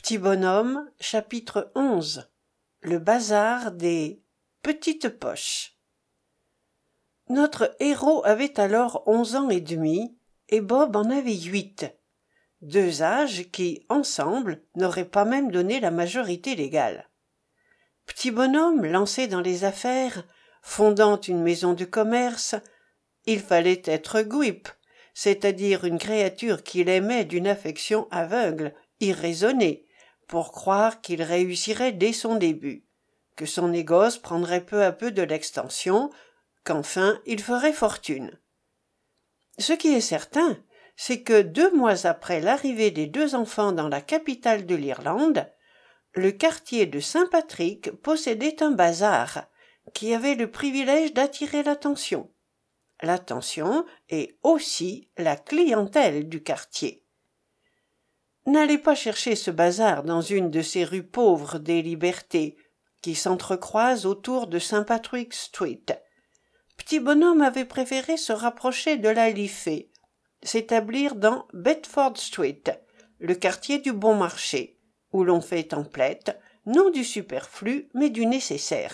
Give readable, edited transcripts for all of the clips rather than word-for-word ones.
Petit bonhomme, chapitre 11. Le bazar des petites poches. Notre héros avait alors 11 ans et demi, et Bob en avait 8. 2 âges qui, ensemble, n'auraient pas même donné la majorité légale. Petit bonhomme, lancé dans les affaires, fondant une maison de commerce, il fallait être Gwip, c'est-à-dire une créature qu'il aimait d'une affection aveugle, irraisonnée, pour croire qu'il réussirait dès son début, que son négoce prendrait peu à peu de l'extension, qu'enfin il ferait fortune. Ce qui est certain, c'est que 2 mois après l'arrivée des 2 enfants dans la capitale de l'Irlande, le quartier de Saint-Patrick possédait un bazar qui avait le privilège d'attirer l'attention et aussi la clientèle du quartier. N'allez pas chercher ce bazar dans une de ces rues pauvres des libertés qui s'entrecroisent autour de St. Patrick Street. Petit bonhomme avait préféré se rapprocher de la Liffey, s'établir dans Bedford Street, le quartier du bon marché, où l'on fait emplette, non du superflu, mais du nécessaire.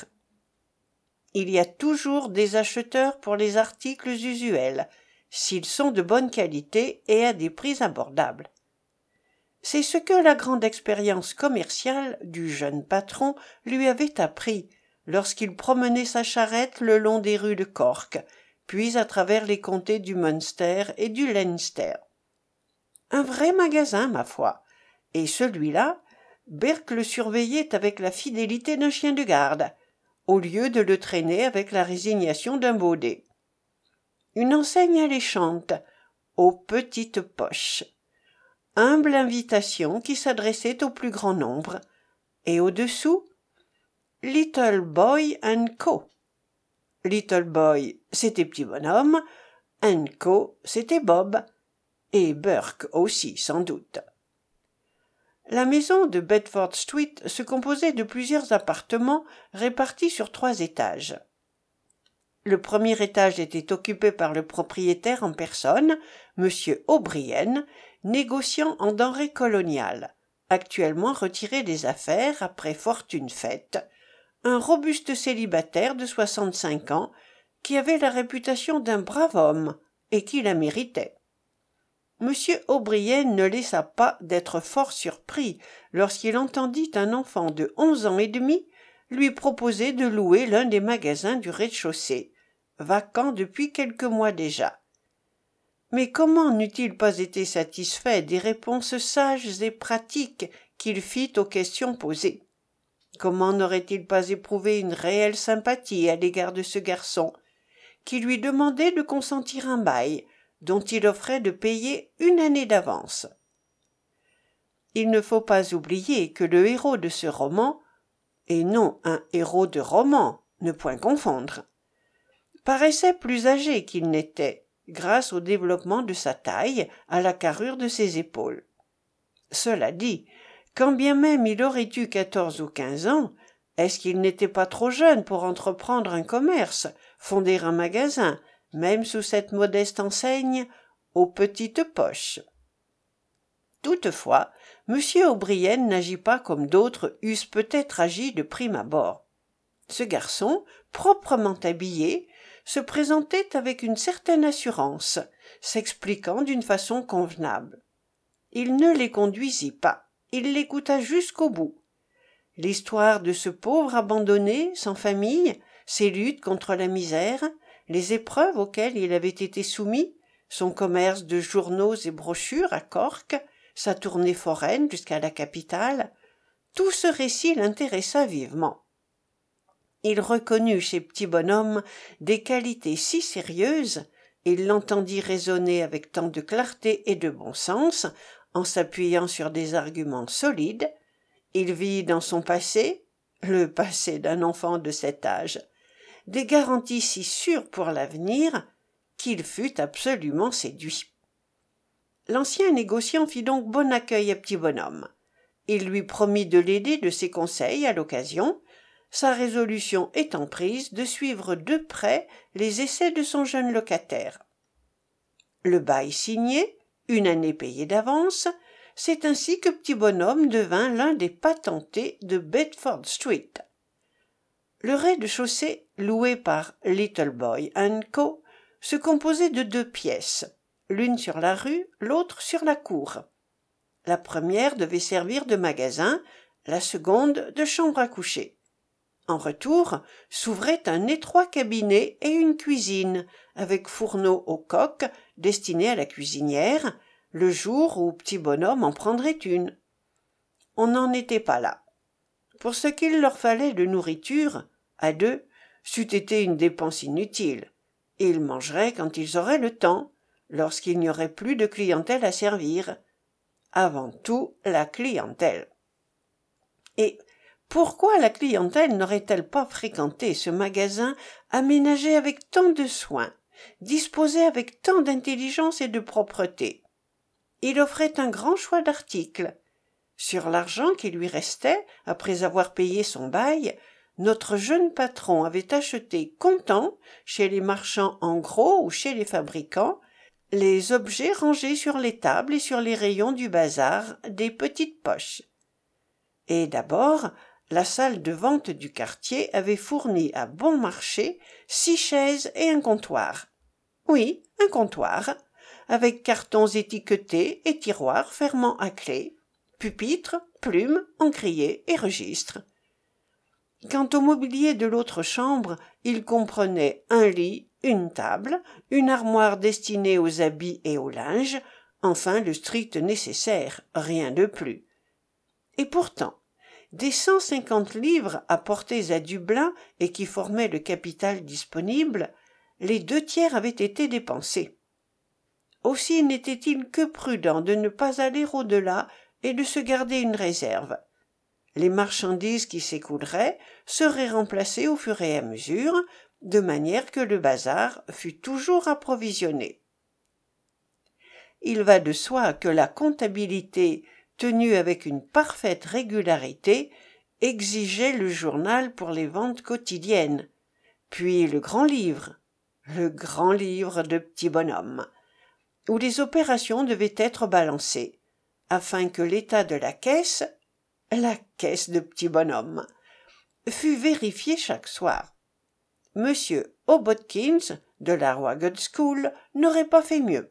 Il y a toujours des acheteurs pour les articles usuels, s'ils sont de bonne qualité et à des prix abordables. C'est ce que la grande expérience commerciale du jeune patron lui avait appris lorsqu'il promenait sa charrette le long des rues de Cork, puis à travers les comtés du Munster et du Leinster. Un vrai magasin, ma foi, et celui-là, Berk le surveillait avec la fidélité d'un chien de garde, au lieu de le traîner avec la résignation d'un baudet. Une enseigne alléchante, aux petites poches. Humble invitation qui s'adressait au plus grand nombre, et au-dessous, Little Boy and Co. Little Boy, c'était Petit Bonhomme, and Co, c'était Bob, et Burke aussi, sans doute. La maison de Bedford Street se composait de plusieurs appartements répartis sur 3 étages. Le premier étage était occupé par le propriétaire en personne, M. O'Brien, négociant en denrées coloniales, actuellement retiré des affaires après fortune faite, un robuste célibataire de 65 ans qui avait la réputation d'un brave homme et qui la méritait. M. O'Brien ne laissa pas d'être fort surpris lorsqu'il entendit un enfant de 11 ans et demi lui proposer de louer l'un des magasins du rez-de-chaussée, vacant depuis quelques mois déjà. Mais comment n'eût-il pas été satisfait des réponses sages et pratiques qu'il fit aux questions posées? Comment n'aurait-il pas éprouvé une réelle sympathie à l'égard de ce garçon, qui lui demandait de consentir un bail, dont il offrait de payer 1 année d'avance? Il ne faut pas oublier que le héros de ce roman, et non un héros de roman, ne point confondre, paraissait plus âgé qu'il n'était, grâce au développement de sa taille, à la carrure de ses épaules. Cela dit, quand bien même il aurait eu 14 ou 15 ans, est-ce qu'il n'était pas trop jeune pour entreprendre un commerce, fonder un magasin, même sous cette modeste enseigne, aux petites poches? Toutefois, M. O'Brien n'agit pas comme d'autres eussent peut-être agi de prime abord. Ce garçon, proprement habillé, se présentait avec une certaine assurance, s'expliquant d'une façon convenable. Il ne les conduisit pas, il l'écouta jusqu'au bout. L'histoire de ce pauvre abandonné, sans famille, ses luttes contre la misère, les épreuves auxquelles il avait été soumis, son commerce de journaux et brochures à Cork, sa tournée foraine jusqu'à la capitale, tout ce récit l'intéressa vivement. Il reconnut chez Petit Bonhomme des qualités si sérieuses, il l'entendit raisonner avec tant de clarté et de bon sens, en s'appuyant sur des arguments solides, il vit dans son passé, le passé d'un enfant de cet âge, des garanties si sûres pour l'avenir, qu'il fut absolument séduit. L'ancien négociant fit donc bon accueil à Petit Bonhomme. Il lui promit de l'aider de ses conseils à l'occasion, sa résolution étant prise de suivre de près les essais de son jeune locataire. Le bail signé, 1 année payée d'avance, c'est ainsi que Petit Bonhomme devint l'un des patentés de Bedford Street. Le rez-de-chaussée, loué par Little Boy & Co., se composait de 2 pièces, l'une sur la rue, l'autre sur la cour. La première devait servir de magasin, la seconde de chambre à coucher. En retour, s'ouvrait un étroit cabinet et une cuisine, avec fourneau au coq, destiné à la cuisinière, le jour où Petit Bonhomme en prendrait une. On n'en était pas là. Pour ce qu'il leur fallait de nourriture, à 2, c'eût été une dépense inutile. Ils mangeraient quand ils auraient le temps, lorsqu'il n'y aurait plus de clientèle à servir. Avant tout, la clientèle. Et pourquoi la clientèle n'aurait-elle pas fréquenté ce magasin aménagé avec tant de soin, disposé avec tant d'intelligence et de propreté? Il offrait un grand choix d'articles. Sur l'argent qui lui restait, après avoir payé son bail, notre jeune patron avait acheté comptant, chez les marchands en gros ou chez les fabricants, les objets rangés sur les tables et sur les rayons du bazar des petites poches. Et d'abord, la salle de vente du quartier avait fourni à bon marché 6 chaises et un comptoir. Oui, un comptoir, avec cartons étiquetés et tiroirs fermant à clé, pupitres, plumes, encriers et registres. Quant au mobilier de l'autre chambre, il comprenait un lit, une table, une armoire destinée aux habits et au linge, enfin le strict nécessaire, rien de plus. Et pourtant, des 150 livres apportés à Dublin et qui formaient le capital disponible, les 2/3 avaient été dépensés. Aussi n'était-il que prudent de ne pas aller au-delà et de se garder une réserve. Les marchandises qui s'écouleraient seraient remplacées au fur et à mesure, de manière que le bazar fût toujours approvisionné. Il va de soi que la comptabilité, tenue avec une parfaite régularité, exigeait le journal pour les ventes quotidiennes, puis le grand livre de Petit Bonhomme, où les opérations devaient être balancées, afin que l'état de la caisse de Petit Bonhomme, fut vérifié chaque soir. Monsieur Hobotkins, de la Ragged School, n'aurait pas fait mieux.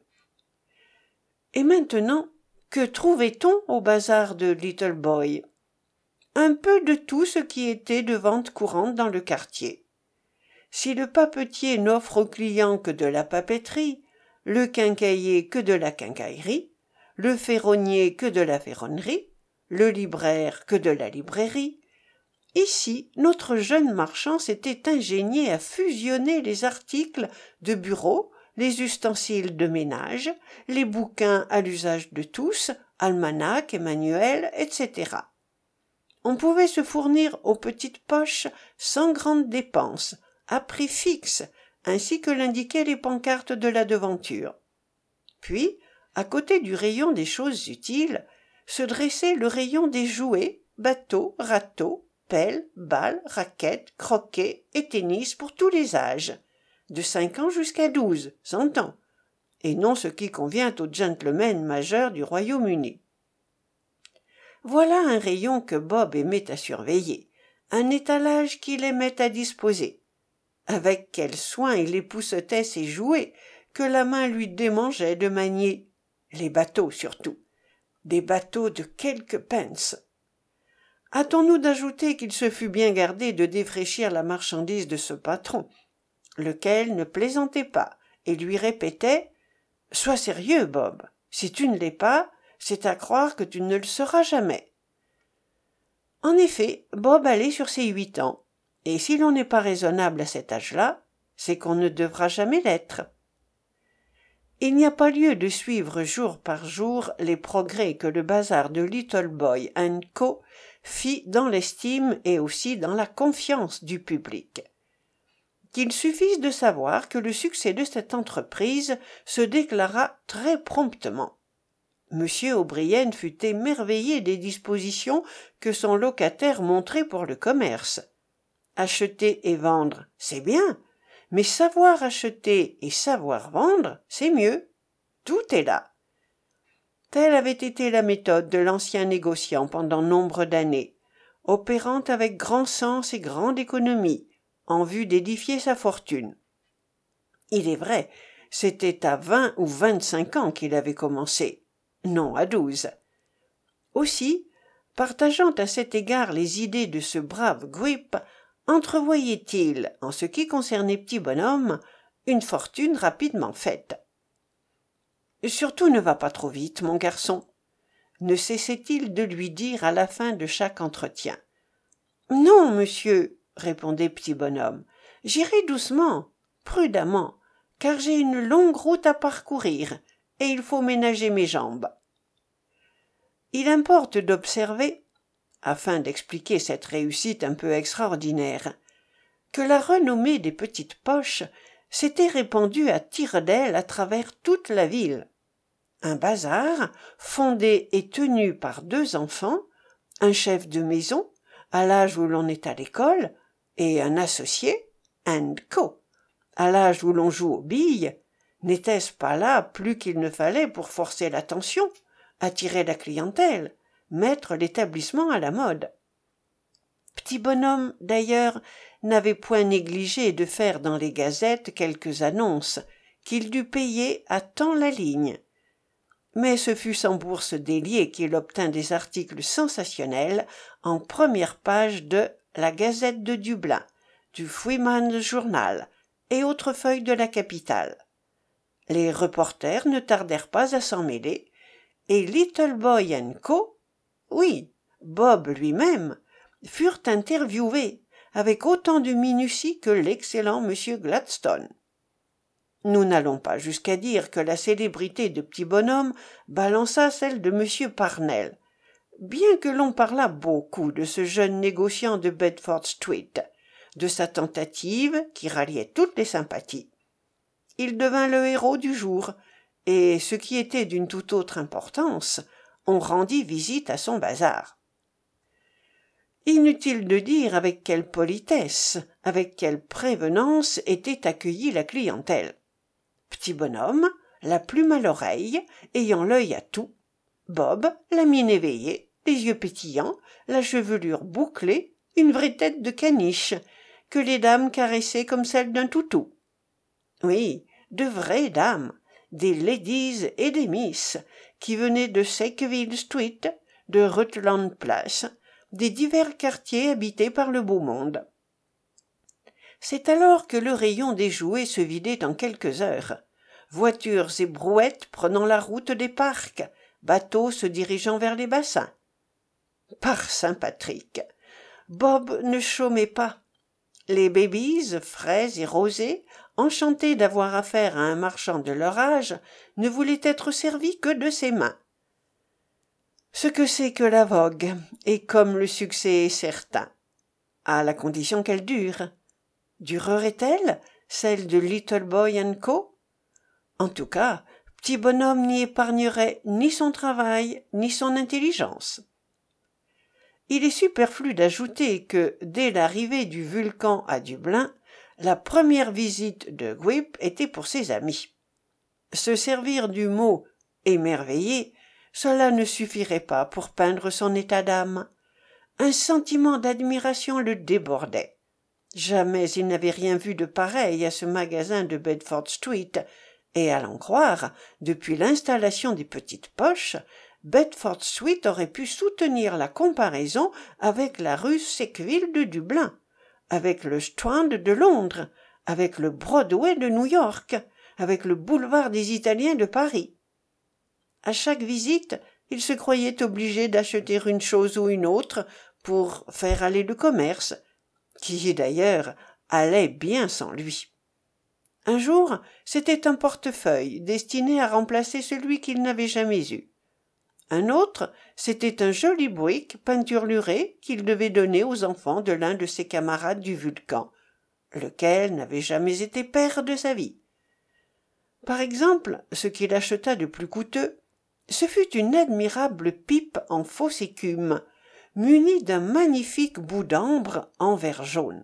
Et maintenant, que trouvait-on au bazar de Little Boy? Un peu de tout ce qui était de vente courante dans le quartier. Si le papetier n'offre aux clients que de la papeterie, le quincaillier que de la quincaillerie, le ferronnier que de la ferronnerie, le libraire que de la librairie, ici notre jeune marchand s'était ingénié à fusionner les articles de bureau, les ustensiles de ménage, les bouquins à l'usage de tous, almanachs et manuels, etc. On pouvait se fournir aux petites poches sans grande dépense, à prix fixe, ainsi que l'indiquaient les pancartes de la devanture. Puis, à côté du rayon des choses utiles, se dressait le rayon des jouets, bateaux, râteaux, pelles, balles, raquettes, croquets et tennis pour tous les âges, de 5 ans jusqu'à 12, s'entend, et non ce qui convient aux gentlemen majeurs du Royaume-Uni. Voilà un rayon que Bob aimait à surveiller, un étalage qu'il aimait à disposer. Avec quel soin il époussetait ses jouets, que la main lui démangeait de manier, les bateaux surtout, des bateaux de quelques pence. Hâtons-nous d'ajouter qu'il se fut bien gardé de défraîchir la marchandise de ce patron, lequel ne plaisantait pas et lui répétait « Sois sérieux, Bob, si tu ne l'es pas, c'est à croire que tu ne le seras jamais. » En effet, Bob allait sur ses 8 ans, et si l'on n'est pas raisonnable à cet âge-là, c'est qu'on ne devra jamais l'être. Il n'y a pas lieu de suivre jour par jour les progrès que le bazar de Little Boy & Co. fit dans l'estime et aussi dans la confiance du public. Qu'il suffise de savoir que le succès de cette entreprise se déclara très promptement. Monsieur O'Brien fut émerveillé des dispositions que son locataire montrait pour le commerce. Acheter et vendre, c'est bien, mais savoir acheter et savoir vendre, c'est mieux. Tout est là. Telle avait été la méthode de l'ancien négociant pendant nombre d'années, opérant avec grand sens et grande économie, en vue d'édifier sa fortune. Il est vrai, c'était à 20 ou 25 ans qu'il avait commencé, non à 12. Aussi, partageant à cet égard les idées de ce brave Grip, entrevoyait-il, en ce qui concernait Petit Bonhomme, une fortune rapidement faite. « Surtout ne va pas trop vite, mon garçon », ne cessait-il de lui dire à la fin de chaque entretien. « Non, monsieur, » répondait Petit Bonhomme, « j'irai doucement, prudemment, car j'ai une longue route à parcourir, et il faut ménager mes jambes. » Il importe d'observer, afin d'expliquer cette réussite un peu extraordinaire, que la renommée des petites poches s'était répandue à tire-d'aile à travers toute la ville. Un bazar, fondé et tenu par 2 enfants, un chef de maison, à l'âge où l'on est à l'école, et un associé, and co, à l'âge où l'on joue aux billes, n'était-ce pas là plus qu'il ne fallait pour forcer l'attention, attirer la clientèle, mettre l'établissement à la mode? Petit Bonhomme, d'ailleurs, n'avait point négligé de faire dans les gazettes quelques annonces, qu'il dut payer à tant la ligne. Mais ce fut sans bourse déliée qu'il obtint des articles sensationnels en première page de la Gazette de Dublin, du Freeman's Journal et autres feuilles de la capitale. Les reporters ne tardèrent pas à s'en mêler, et Little Boy and Co., oui, Bob lui-même, furent interviewés avec autant de minutie que l'excellent M. Gladstone. Nous n'allons pas jusqu'à dire que la célébrité de Petit Bonhomme balança celle de M. Parnell, bien que l'on parlât beaucoup de ce jeune négociant de Bedford Street, de sa tentative qui ralliait toutes les sympathies. Il devint le héros du jour, et, ce qui était d'une toute autre importance, on rendit visite à son bazar. Inutile de dire avec quelle politesse, avec quelle prévenance était accueillie la clientèle. Petit Bonhomme, la plume à l'oreille, ayant l'œil à tout, Bob, la mine éveillée, les yeux pétillants, la chevelure bouclée, une vraie tête de caniche, que les dames caressaient comme celle d'un toutou. Oui, de vraies dames, des ladies et des miss, qui venaient de Sackville Street, de Rutland Place, des divers quartiers habités par le beau monde. C'est alors que le rayon des jouets se vidait en quelques heures. Voitures et brouettes prenant la route des parcs, bateaux se dirigeant vers les bassins. Par Saint Patrick, Bob ne chômait pas. Les babies, frais et rosés, enchantés d'avoir affaire à un marchand de leur âge, ne voulaient être servis que de ses mains. Ce que c'est que la vogue, et comme le succès est certain, à la condition qu'elle dure. Durerait-elle, celle de Little Boy and Co.? En tout cas, Petit Bonhomme n'y épargnerait ni son travail, ni son intelligence. Il est superflu d'ajouter que, dès l'arrivée du Vulcan à Dublin, la première visite de Gwip était pour ses amis. Se servir du mot « émerveillé », cela ne suffirait pas pour peindre son état d'âme. Un sentiment d'admiration le débordait. Jamais il n'avait rien vu de pareil à ce magasin de Bedford Street, et à l'en croire, depuis l'installation des petites poches, Bedford Street aurait pu soutenir la comparaison avec la rue Sackville de Dublin, avec le Strand de Londres, avec le Broadway de New York, avec le boulevard des Italiens de Paris. À chaque visite, il se croyait obligé d'acheter une chose ou une autre pour faire aller le commerce, qui d'ailleurs allait bien sans lui. Un jour, c'était un portefeuille destiné à remplacer celui qu'il n'avait jamais eu. Un autre, c'était un joli brick peinturluré qu'il devait donner aux enfants de l'un de ses camarades du Vulcan, lequel n'avait jamais été père de sa vie. Par exemple, ce qu'il acheta de plus coûteux, ce fut une admirable pipe en fausse écume, munie d'un magnifique bout d'ambre en verre jaune.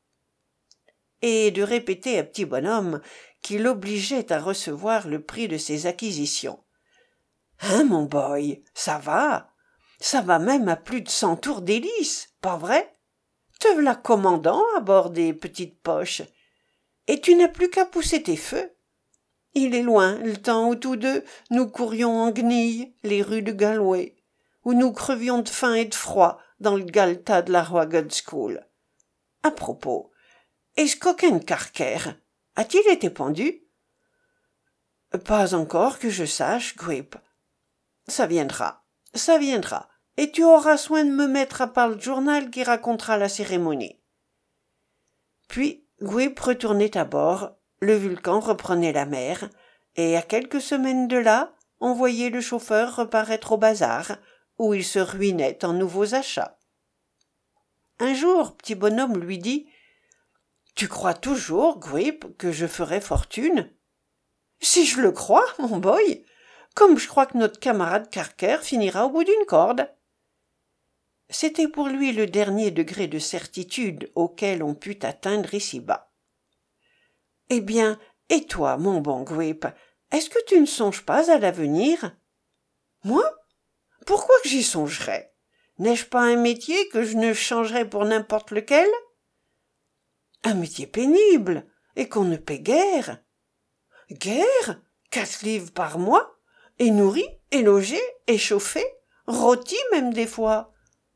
Et de répéter à Petit Bonhomme qu'il obligeait à recevoir le prix de ses acquisitions. Hein, mon boy, ça va? Ça va même à plus de 100 tours d'hélice, pas vrai? Te v'là commandant à bord des petites poches. Et tu n'as plus qu'à pousser tes feux. Il est loin le temps où tous deux nous courions en guenilles les rues de Galway, où nous crevions de faim et de froid dans le galetas de la Royal School. À propos, est-ce qu'aucun Carker a-t-il été pendu? Pas encore que je sache, Grip. Ça viendra, et tu auras soin de me mettre à part le journal qui racontera la cérémonie. Puis Grip retournait à bord, le Vulcan reprenait la mer, et à quelques semaines de là, on voyait le chauffeur reparaître au bazar, où il se ruinait en nouveaux achats. Un jour, petit bonhomme lui dit « Tu crois toujours, Grip, que je ferai fortune ?»« Si je le crois, mon boy, comme je crois que notre camarade Carker finira au bout d'une corde. » C'était pour lui le dernier degré de certitude auquel on put atteindre ici-bas. « Eh bien, et toi, mon bon Grip, est-ce que tu ne songes pas à l'avenir? »« Moi? Pourquoi que j'y songerais? N'ai-je pas un métier que je ne changerais pour n'importe lequel? » ?»« Un métier pénible, et qu'on ne paie guère. »« Guère? 4 livres par mois, et nourri, et logé, et chauffé, rôti même des fois. »«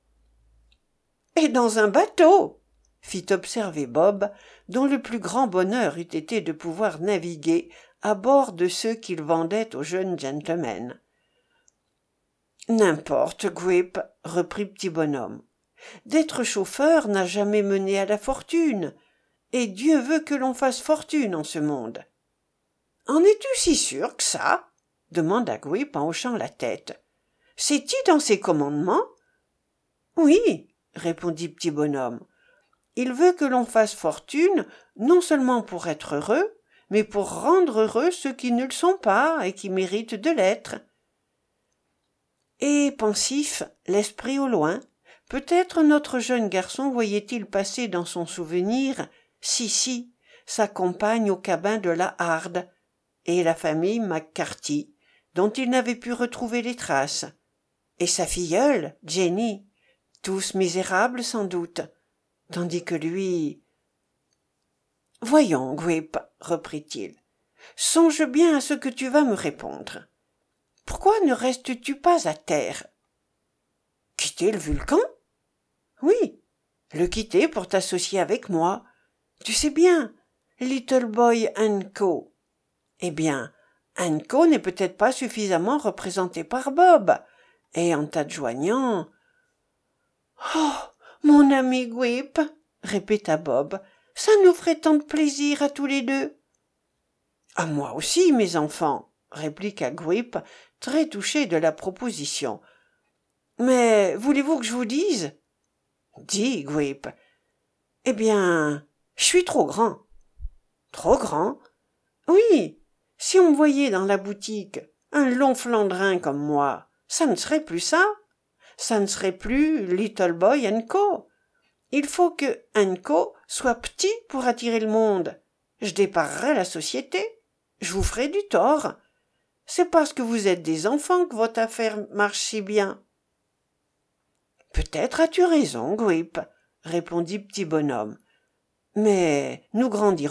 Et dans un bateau !» fit observer Bob, dont le plus grand bonheur eût été de pouvoir naviguer à bord de ceux qu'il vendait aux jeunes gentlemen. « N'importe, Grip, reprit petit bonhomme. D'être chauffeur n'a jamais mené à la fortune, et Dieu veut que l'on fasse fortune en ce monde. »« En es-tu si sûr que ça ?» demanda Grip en hochant la tête. « C'est-y dans ses commandements ?»« Oui, répondit petit bonhomme. Il veut que l'on fasse fortune, non seulement pour être heureux, mais pour rendre heureux ceux qui ne le sont pas et qui méritent de l'être. » Et pensif, l'esprit au loin, peut-être notre jeune garçon voyait-il passer dans son souvenir Sissi, sa compagne au cabin de la Harde, et la famille McCarthy, dont il n'avait pu retrouver les traces, et sa filleule, Jenny, tous misérables sans doute, tandis que lui... « Voyons, Grip, reprit-il, songe bien à ce que tu vas me répondre. Pourquoi ne restes-tu pas à terre? » « Quitter le Vulcan? »« Oui, le quitter pour t'associer avec moi. Tu sais bien, Little Boy and Co. Eh bien, and Co n'est peut-être pas suffisamment représenté par Bob, et en t'adjoignant... »« Oh, mon ami Grip, répéta Bob, ça nous ferait tant de plaisir à tous les deux. »« À moi aussi, mes enfants, répliqua Grip, très touché de la proposition. « Mais voulez-vous que je vous dise? »« Dis, Grip. »« Eh bien, je suis trop grand. »« Trop grand? » ?»« Oui, si on me voyait dans la boutique, un long flandrin comme moi, ça ne serait plus ça. Ça ne serait plus Little Boy and Co. Il faut que and Co soit petit pour attirer le monde. Je déparerais la société. Je vous ferai du tort. C'est parce que vous êtes des enfants que votre affaire marche si bien. »« Peut-être as-tu raison, Grip, répondit petit bonhomme. Mais nous grandirons. »«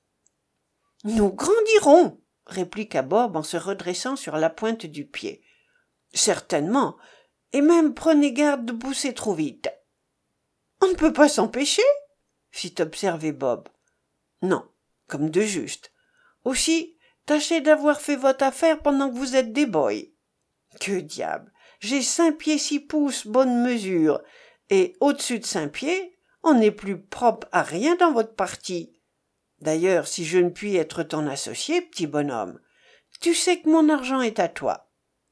Nous grandirons, répliqua Bob en se redressant sur la pointe du pied. Certainement, et même prenez garde de pousser trop vite. »« On ne peut pas s'empêcher, fit observer Bob. »« Non, comme de juste. Aussi, tâchez d'avoir fait votre affaire pendant que vous êtes des boys. Que diable, j'ai 5 pieds 6 pouces bonne mesure, et au-dessus de 5 pieds, on n'est plus propre à rien dans votre partie. D'ailleurs, si je ne puis être ton associé, petit bonhomme, tu sais que mon argent est à toi. »«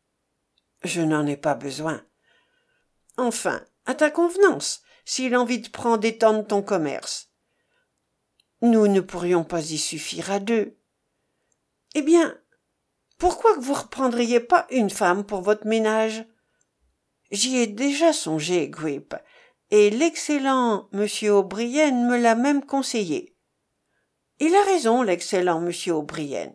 Je n'en ai pas besoin. »« Enfin, à ta convenance, si l'envie te prend d'étendre ton commerce. »« Nous ne pourrions pas y suffire à deux. »« Eh bien, pourquoi que vous reprendriez pas une femme pour votre ménage? » J'y ai déjà songé, Grip, et l'excellent monsieur O'Brien me l'a même conseillé. Il a raison, l'excellent monsieur O'Brien.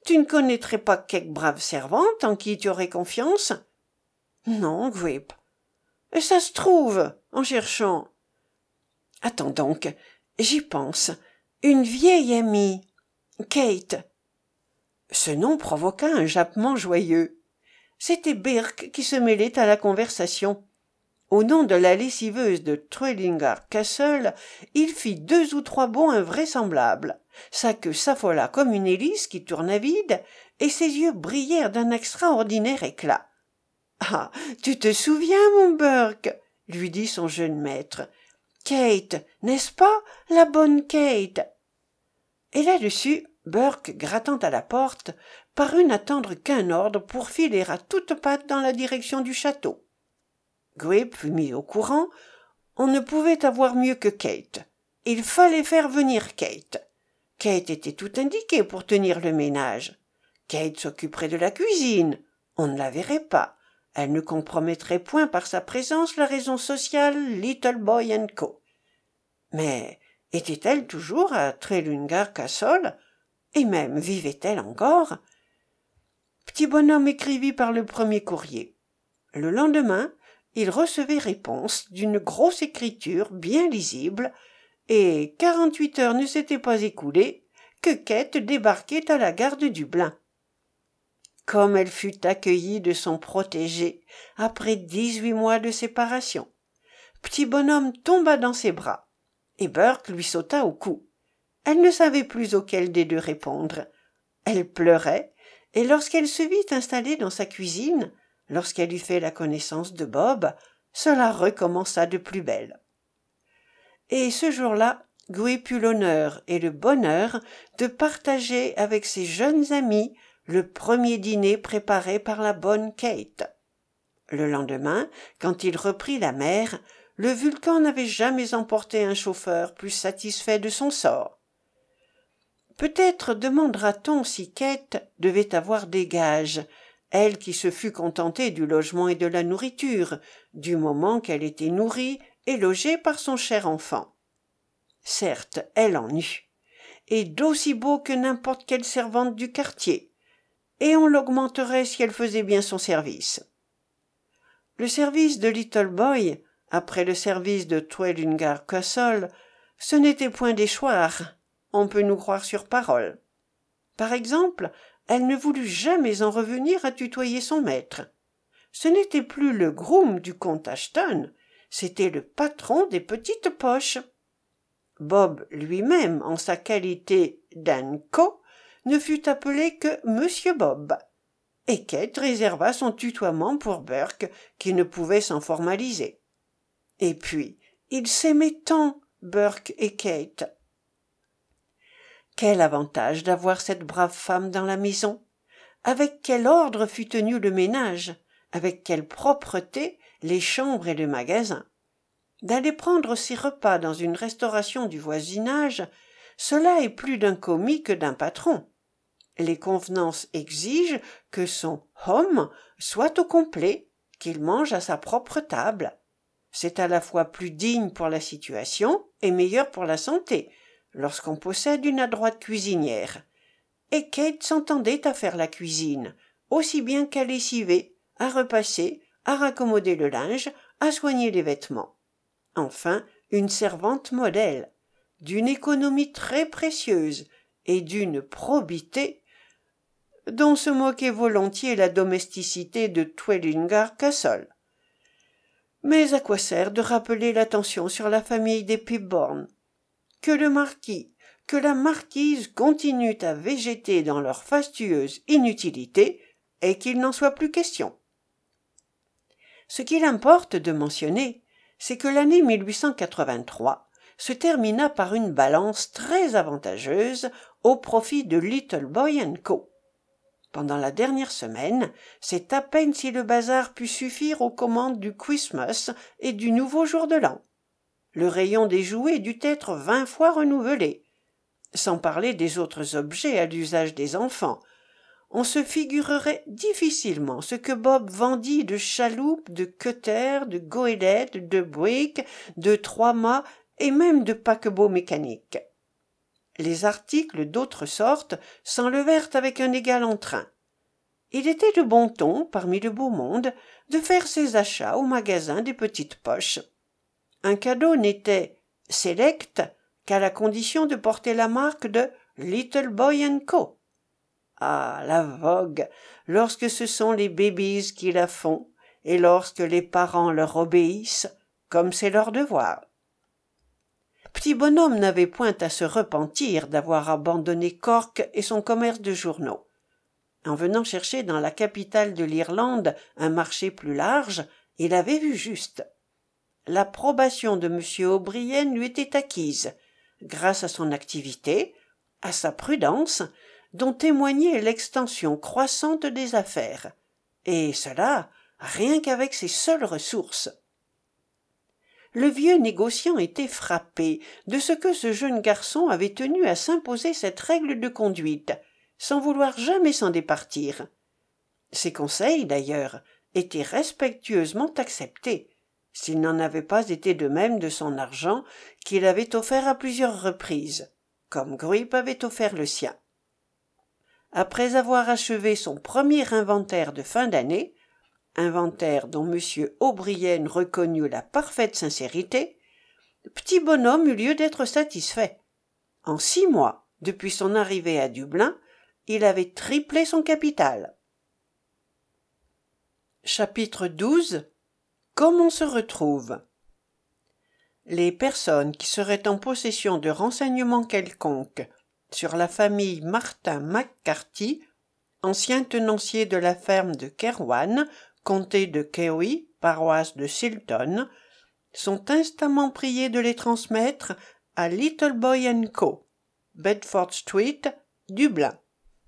Tu ne connaîtrais pas quelque brave servante en qui tu aurais confiance? Non, Grip. Et ça se trouve, en cherchant. Attends donc, j'y pense. Une vieille amie. Kate. Ce nom provoqua un jappement joyeux. C'était Birk qui se mêlait à la conversation. Au nom de la lessiveuse de Trudingar Castle, il fit 2 ou 3 bonds invraisemblables. Sa queue s'affola comme une hélice qui tourna vide, et ses yeux brillèrent d'un extraordinaire éclat. « Ah, tu te souviens, mon Burke ?» lui dit son jeune maître. « Kate, n'est-ce pas, la bonne Kate ?» Et là-dessus, Burke, grattant à la porte, parut n'attendre qu'un ordre pour filer à toutes pattes dans la direction du château. Grip fut mis au courant. On ne pouvait avoir mieux que Kate. Il fallait faire venir Kate. Kate était tout indiquée pour tenir le ménage. Kate s'occuperait de la cuisine. On ne la verrait pas. Elle ne compromettrait point par sa présence la raison sociale Little Boy and Co. Mais était-elle toujours à Trelungar Castle? Et même vivait-elle encore? Petit bonhomme écrivit par le premier courrier. Le lendemain, il recevait réponse d'une grosse écriture bien lisible, et 48 heures ne s'étaient pas écoulées que Kate débarquait à la gare de Dublin. Comme elle fut accueillie de son protégé après 18 mois de séparation. Petit bonhomme tomba dans ses bras, et Burke lui sauta au cou. Elle ne savait plus auquel des deux répondre. Elle pleurait, et lorsqu'elle se vit installée dans sa cuisine, lorsqu'elle eut fait la connaissance de Bob, cela recommença de plus belle. Et ce jour-là, Grip eut l'honneur et le bonheur de partager avec ses jeunes amis le premier dîner préparé par la bonne Kate. Le lendemain, quand il reprit la mer, le Vulcan n'avait jamais emporté un chauffeur plus satisfait de son sort. Peut-être demandera-t-on si Kate devait avoir des gages, elle qui se fût contentée du logement et de la nourriture, du moment qu'elle était nourrie et logée par son cher enfant. Certes, elle en eut, et d'aussi beau que n'importe quelle servante du quartier, et on l'augmenterait si elle faisait bien son service. Le service de Little Boy, après le service de Trelungar Castle, ce n'était point des choirs, on peut nous croire sur parole. Par exemple, elle ne voulut jamais en revenir à tutoyer son maître. Ce n'était plus le groom du comte Ashton, c'était le patron des petites poches. Bob lui-même, en sa qualité d'Anco, ne fut appelé que Monsieur Bob, et Kate réserva son tutoiement pour Burke, qui ne pouvait s'en formaliser. Et puis, ils s'aimaient tant, Burke et Kate. Quel avantage d'avoir cette brave femme dans la maison! Avec quel ordre fut tenu le ménage! Avec quelle propreté les chambres et le magasin! D'aller prendre ses repas dans une restauration du voisinage, cela est plus d'un commis que d'un patron. Les convenances exigent que son home soit au complet, qu'il mange à sa propre table. C'est à la fois plus digne pour la situation et meilleur pour la santé, lorsqu'on possède une adroite cuisinière. Et Kate s'entendait à faire la cuisine, aussi bien qu'à lessiver, à repasser, à raccommoder le linge, à soigner les vêtements. Enfin, une servante modèle, d'une économie très précieuse et d'une probité dont se moquait volontiers la domesticité de Trelungar Castle. Mais à quoi sert de rappeler l'attention sur la famille des Pibborn? Que le marquis, que la marquise continuent à végéter dans leur fastueuse inutilité et qu'il n'en soit plus question. Ce qu'il importe de mentionner, c'est que l'année 1883 se termina par une balance très avantageuse au profit de Little Boy and Co. Pendant la dernière semaine, c'est à peine si le bazar put suffire aux commandes du Christmas et du nouveau jour de l'an. Le rayon des jouets dut être 20 fois renouvelé, sans parler des autres objets à l'usage des enfants. On se figurerait difficilement ce que Bob vendit de chaloupes, de cutters, de goélettes, de bricks, de 3-mâts et même de paquebots mécaniques. Les articles d'autre sorte s'enlevèrent avec un égal entrain. Il était de bon ton, parmi le beau monde, de faire ses achats au magasin des Petites Poches. Un cadeau n'était « select » qu'à la condition de porter la marque de « Little Boy & Co ». Ah, la vogue, lorsque ce sont les babies qui la font, et lorsque les parents leur obéissent, comme c'est leur devoir. Petit Bonhomme n'avait point à se repentir d'avoir abandonné Cork et son commerce de journaux. En venant chercher dans la capitale de l'Irlande un marché plus large, il avait vu juste. L'approbation de M. O'Brien lui était acquise, grâce à son activité, à sa prudence, dont témoignait l'extension croissante des affaires, et cela rien qu'avec ses seules ressources. Le vieux négociant était frappé de ce que ce jeune garçon avait tenu à s'imposer cette règle de conduite, sans vouloir jamais s'en départir. Ses conseils, d'ailleurs, étaient respectueusement acceptés, s'il n'en avait pas été de même de son argent qu'il avait offert à plusieurs reprises, comme Grip avait offert le sien. Après avoir achevé son premier inventaire de fin d'année, inventaire dont M. O'Brien reconnut la parfaite sincérité, Petit Bonhomme eut lieu d'être satisfait. En 6 mois, depuis son arrivée à Dublin, il avait triplé son capital. Chapitre 12. Comme on se retrouve. Les personnes qui seraient en possession de renseignements quelconques sur la famille Martin McCarthy, ancien tenancier de la ferme de Kerwan, comté de Kerry, paroisse de Silton, sont instamment priés de les transmettre à Little Boy & Co., Bedford Street, Dublin.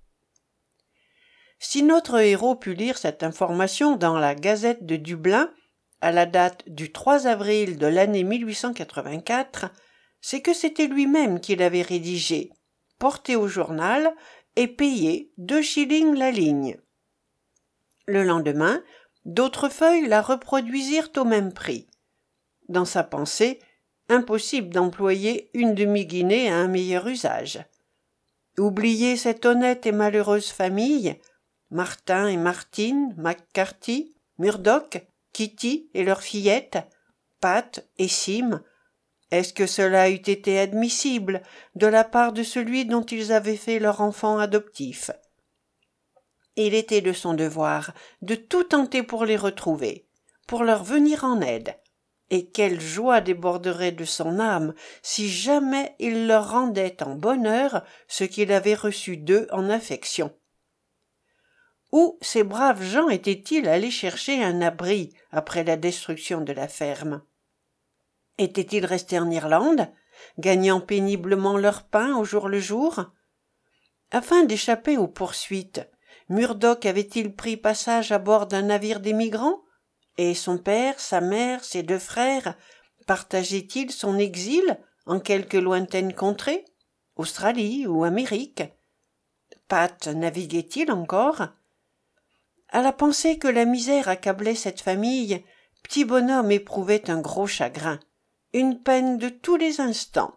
Si notre héros put lire cette information dans la Gazette de Dublin, à la date du 3 avril de l'année 1884, c'est que c'était lui-même qui l'avait rédigée, porté au journal et payé 2 shillings la ligne. Le lendemain, d'autres feuilles la reproduisirent au même prix. Dans sa pensée, impossible d'employer une demi-guinée à un meilleur usage. Oublier cette honnête et malheureuse famille, Martin et Martine, McCarthy, Murdoch, Kitty et leur fillette, Pat et Sim, est-ce que cela eût été admissible de la part de celui dont ils avaient fait leur enfant adoptif? Il était de son devoir de tout tenter pour les retrouver, pour leur venir en aide. Et quelle joie déborderait de son âme si jamais il leur rendait en bonheur ce qu'il avait reçu d'eux en affection. Où ces braves gens étaient-ils allés chercher un abri après la destruction de la ferme? Étaient-ils restés en Irlande, gagnant péniblement leur pain au jour le jour? Afin d'échapper aux poursuites, Murdoch avait-il pris passage à bord d'un navire d'émigrants? Et son père, sa mère, ses 2 frères, partageaient-ils son exil en quelque lointaine contrée, Australie ou Amérique? Pat naviguait-il encore? À la pensée que la misère accablait cette famille, Petit Bonhomme éprouvait un gros chagrin, une peine de tous les instants.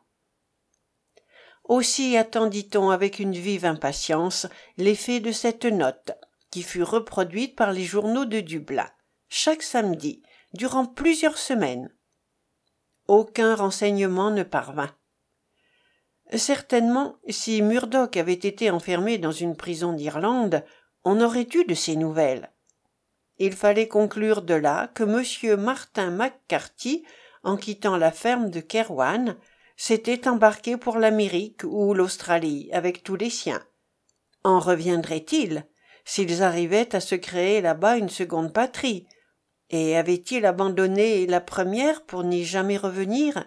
Aussi attendit-on avec une vive impatience l'effet de cette note, qui fut reproduite par les journaux de Dublin, chaque samedi, durant plusieurs semaines. Aucun renseignement ne parvint. Certainement, si Murdoch avait été enfermé dans une prison d'Irlande, on aurait eu de ses nouvelles. Il fallait conclure de là que M. Martin McCarthy, en quittant la ferme de Kerwan, s'était embarqué pour l'Amérique ou l'Australie avec tous les siens. En reviendraient-ils, s'ils arrivaient à se créer là-bas une seconde patrie, et avaient-ils abandonné la première pour n'y jamais revenir?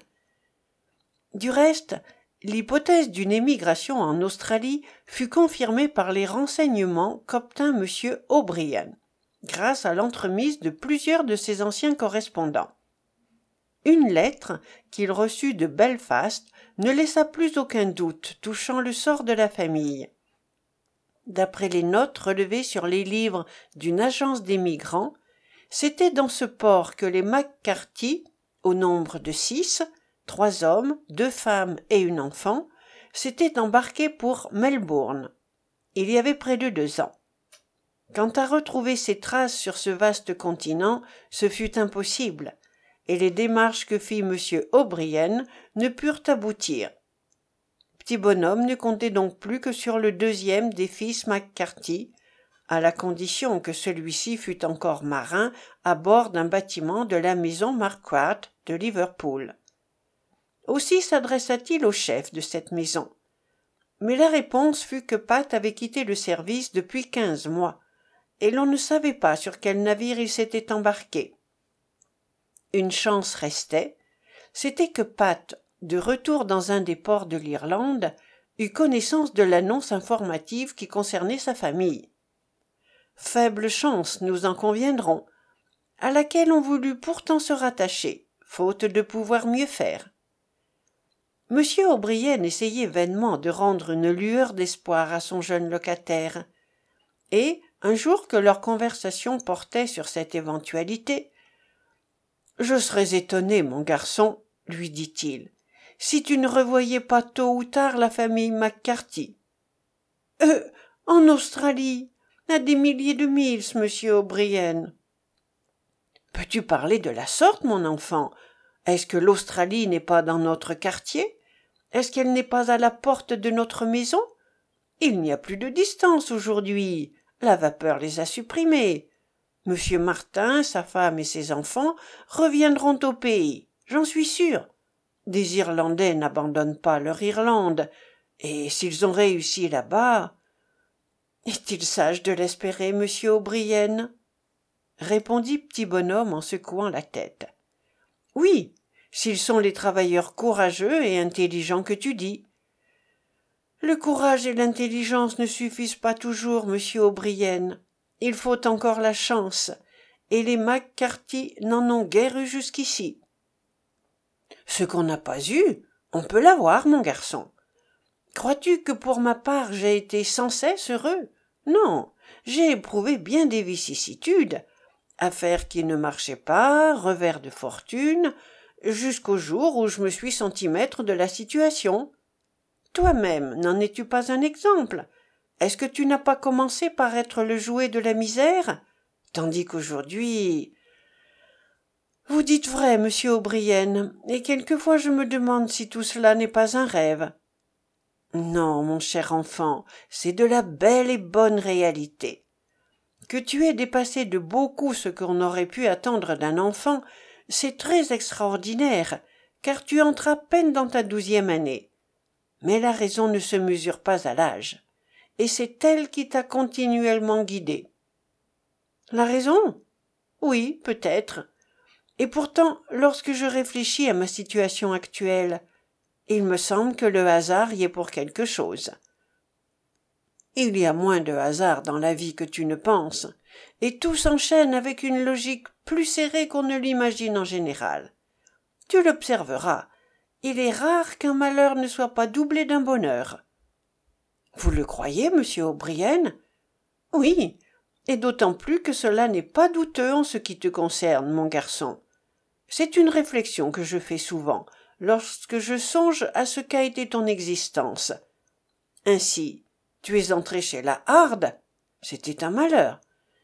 Du reste, l'hypothèse d'une émigration en Australie fut confirmée par les renseignements qu'obtint M. O'Brien, grâce à l'entremise de plusieurs de ses anciens correspondants. Une lettre qu'il reçut de Belfast ne laissa plus aucun doute touchant le sort de la famille. D'après les notes relevées sur les livres d'une agence d'émigrants, c'était dans ce port que les McCarthy, au nombre de 6, 3 hommes, 2 femmes et une enfant, s'était embarqué pour Melbourne. Il y avait près de 2 ans. Quant à retrouver ses traces sur ce vaste continent, ce fut impossible, et les démarches que fit M. O'Brien ne purent aboutir. Petit bonhomme ne comptait donc plus que sur le deuxième des fils McCarthy, à la condition que celui-ci fût encore marin à bord d'un bâtiment de la maison Marquardt de Liverpool. Aussi s'adressa-t-il au chef de cette maison. Mais la réponse fut que Pat avait quitté le service depuis 15 mois, et l'on ne savait pas sur quel navire il s'était embarqué. Une chance restait, c'était que Pat, de retour dans un des ports de l'Irlande, eut connaissance de l'annonce informative qui concernait sa famille. Faible chance, nous en conviendrons, à laquelle on voulut pourtant se rattacher, faute de pouvoir mieux faire. M. O'Brien essayait vainement de rendre une lueur d'espoir à son jeune locataire, et, un jour que leur conversation portait sur cette éventualité, « Je serais étonné, mon garçon, lui dit-il, si tu ne revoyais pas tôt ou tard la famille McCarthy. »« En Australie, à des milliers de milles, monsieur O'Brien. »« Peux-tu parler de la sorte, mon enfant? Est-ce que l'Australie n'est pas dans notre quartier? Est-ce qu'elle n'est pas à la porte de notre maison? Il n'y a plus de distance aujourd'hui. La vapeur les a supprimés. Monsieur Martin, sa femme et ses enfants reviendront au pays, j'en suis sûr. Des Irlandais n'abandonnent pas leur Irlande, et s'ils ont réussi là-bas... Est-il sage de l'espérer, monsieur O'Brien? Répondit petit bonhomme en secouant la tête. Oui, s'ils sont les travailleurs courageux et intelligents que tu dis. Le courage et l'intelligence ne suffisent pas toujours, monsieur O'Brien. Il faut encore la chance, et les McCarthy n'en ont guère eu jusqu'ici. Ce qu'on n'a pas eu, on peut l'avoir, mon garçon. Crois-tu que pour ma part j'ai été sans cesse heureux? Non, j'ai éprouvé bien des vicissitudes, affaires qui ne marchaient pas, revers de fortune, jusqu'au jour où je me suis senti maître de la situation. Toi-même, n'en es-tu pas un exemple? Est-ce que tu n'as pas commencé par être le jouet de la misère, tandis qu'aujourd'hui... Vous dites vrai, monsieur O'Brien, et quelquefois je me demande si tout cela n'est pas un rêve. Non, mon cher enfant, c'est de la belle et bonne réalité. Que tu aies dépassé de beaucoup ce qu'on aurait pu attendre d'un enfant, c'est très extraordinaire, car tu entres à peine dans ta 12e année. Mais la raison ne se mesure pas à l'âge, et c'est elle qui t'a continuellement guidé. La raison? Oui, peut-être. Et pourtant, lorsque je réfléchis à ma situation actuelle, il me semble que le hasard y est pour quelque chose. Il y a moins de hasard dans la vie que tu ne penses, et tout s'enchaîne avec une logique plus serrée qu'on ne l'imagine en général. Tu l'observeras, il est rare qu'un malheur ne soit pas doublé d'un bonheur. Vous le croyez, monsieur O'Brien? Oui, et d'autant plus que cela n'est pas douteux en ce qui te concerne, mon garçon. C'est une réflexion que je fais souvent, lorsque je songe à ce qu'a été ton existence. Ainsi, tu es entré chez la Harde, c'était un malheur.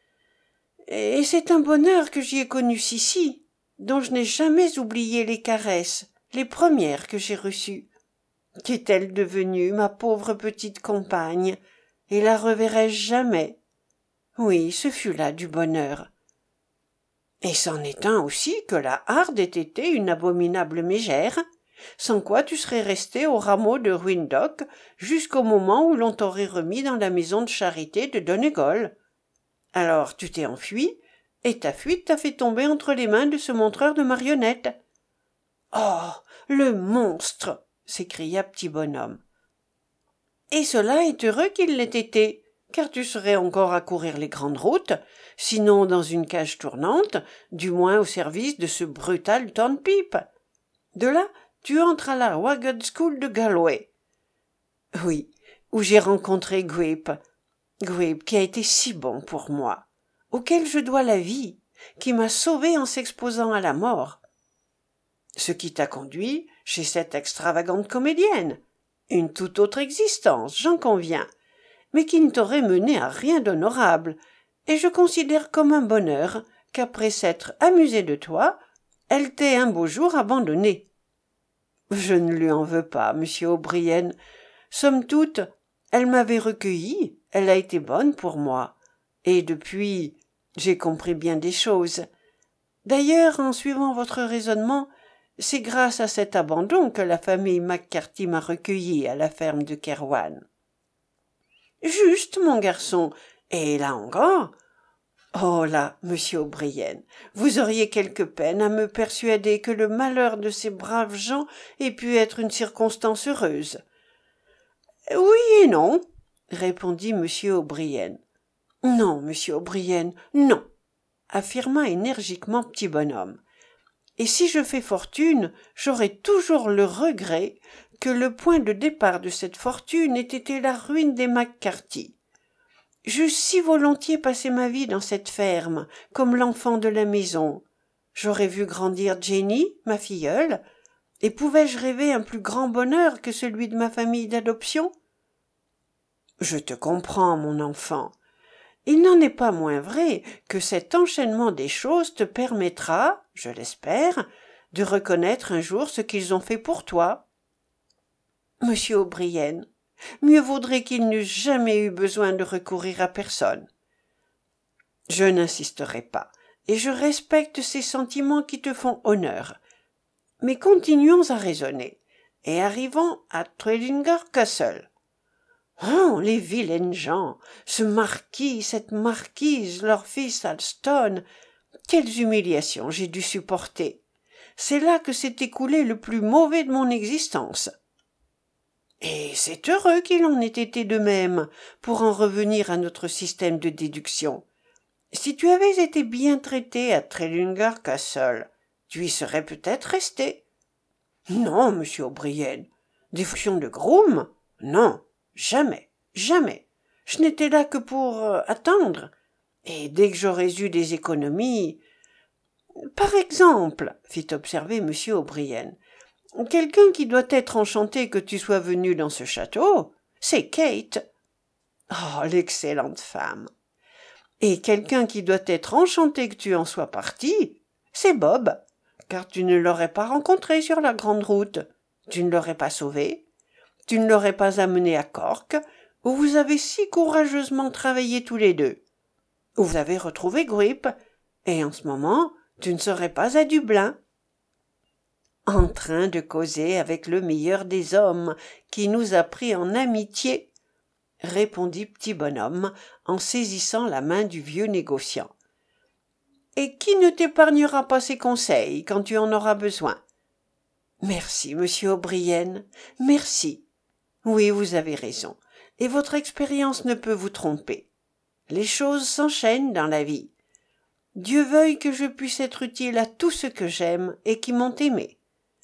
Et c'est un bonheur que j'y ai connu si, dont je n'ai jamais oublié les caresses, les premières que j'ai reçues. Qu'est-elle devenue, ma pauvre petite compagne, et la reverrai-je jamais? Oui, ce fut là du bonheur. Et c'en est un aussi que la Harde ait été une abominable mégère, sans quoi tu serais resté au rameau de Ruindoc jusqu'au moment où l'on t'aurait remis dans la maison de charité de Donegal. Alors tu t'es enfui, et ta fuite t'a fait tomber entre les mains de ce montreur de marionnettes. « Oh, le monstre !» s'écria petit bonhomme. « Et cela est heureux qu'il l'ait été, car tu serais encore à courir les grandes routes, sinon dans une cage tournante, du moins au service de ce brutal Tonpip. De là, tu entres à la Wagon School de Galway. Oui, où j'ai rencontré Gwynp qui a été si bon pour moi, auquel je dois la vie, qui m'a sauvé en s'exposant à la mort. Ce qui t'a conduit chez cette extravagante comédienne. Une toute autre existence, j'en conviens, mais qui ne t'aurait mené à rien d'honorable, et je considère comme un bonheur qu'après s'être amusée de toi, elle t'ait un beau jour abandonné. Je ne lui en veux pas, monsieur O'Brien. Somme toute, elle m'avait recueilli, elle a été bonne pour moi, et depuis, j'ai compris bien des choses. D'ailleurs, en suivant votre raisonnement, c'est grâce à cet abandon que la famille McCarthy m'a recueilli à la ferme de Kerwan. Juste, mon garçon, et là encore. Oh là, monsieur O'Brien, vous auriez quelque peine à me persuader que le malheur de ces braves gens ait pu être une circonstance heureuse. Oui et non, répondit monsieur O'Brien. Non, monsieur O'Brien, non, affirma énergiquement petit bonhomme. Et si je fais fortune, j'aurai toujours le regret que le point de départ de cette fortune ait été la ruine des McCarthy. J'eusse si volontiers passé ma vie dans cette ferme, comme l'enfant de la maison. J'aurais vu grandir Jenny, ma filleule, et pouvais-je rêver un plus grand bonheur que celui de ma famille d'adoption? Je te comprends, mon enfant. Il n'en est pas moins vrai que cet enchaînement des choses te permettra, je l'espère, de reconnaître un jour ce qu'ils ont fait pour toi. Monsieur O'Brien, mieux vaudrait qu'ils n'eussent jamais eu besoin de recourir à personne. Je n'insisterai pas, et je respecte ces sentiments qui te font honneur. Mais continuons à raisonner, et arrivons à Trellinger Castle. Oh, les vilaines gens, ce marquis, cette marquise, leur fils Alston, quelles humiliations j'ai dû supporter. C'est là que s'est écoulé le plus mauvais de mon existence. Et c'est heureux qu'il en ait été de même, pour en revenir à notre système de déduction. Si tu avais été bien traité à Trellinger Castle, tu y serais peut-être resté. Non, monsieur O'Brien, des fonctions de groom? Non, jamais, jamais. Je n'étais là que pour attendre. Et dès que j'aurais eu des économies... Par exemple, fit observer monsieur O'Brien, quelqu'un qui doit être enchanté que tu sois venu dans ce château, c'est Kate. Oh, l'excellente femme. Et quelqu'un qui doit être enchanté que tu en sois parti, c'est Bob, car tu ne l'aurais pas rencontré sur la grande route, tu ne l'aurais pas sauvé, tu ne l'aurais pas amené à Cork, où vous avez si courageusement travaillé tous les deux, où vous avez retrouvé Grip, et en ce moment, tu ne serais pas à Dublin. En train de causer avec le meilleur des hommes, qui nous a pris en amitié, répondit petit bonhomme en saisissant la main du vieux négociant. Et qui ne t'épargnera pas ses conseils quand tu en auras besoin. Merci, monsieur O'Brien, merci. Oui, vous avez raison, et votre expérience ne peut vous tromper. Les choses s'enchaînent dans la vie. Dieu veuille que je puisse être utile à tous ceux que j'aime et qui m'ont aimé.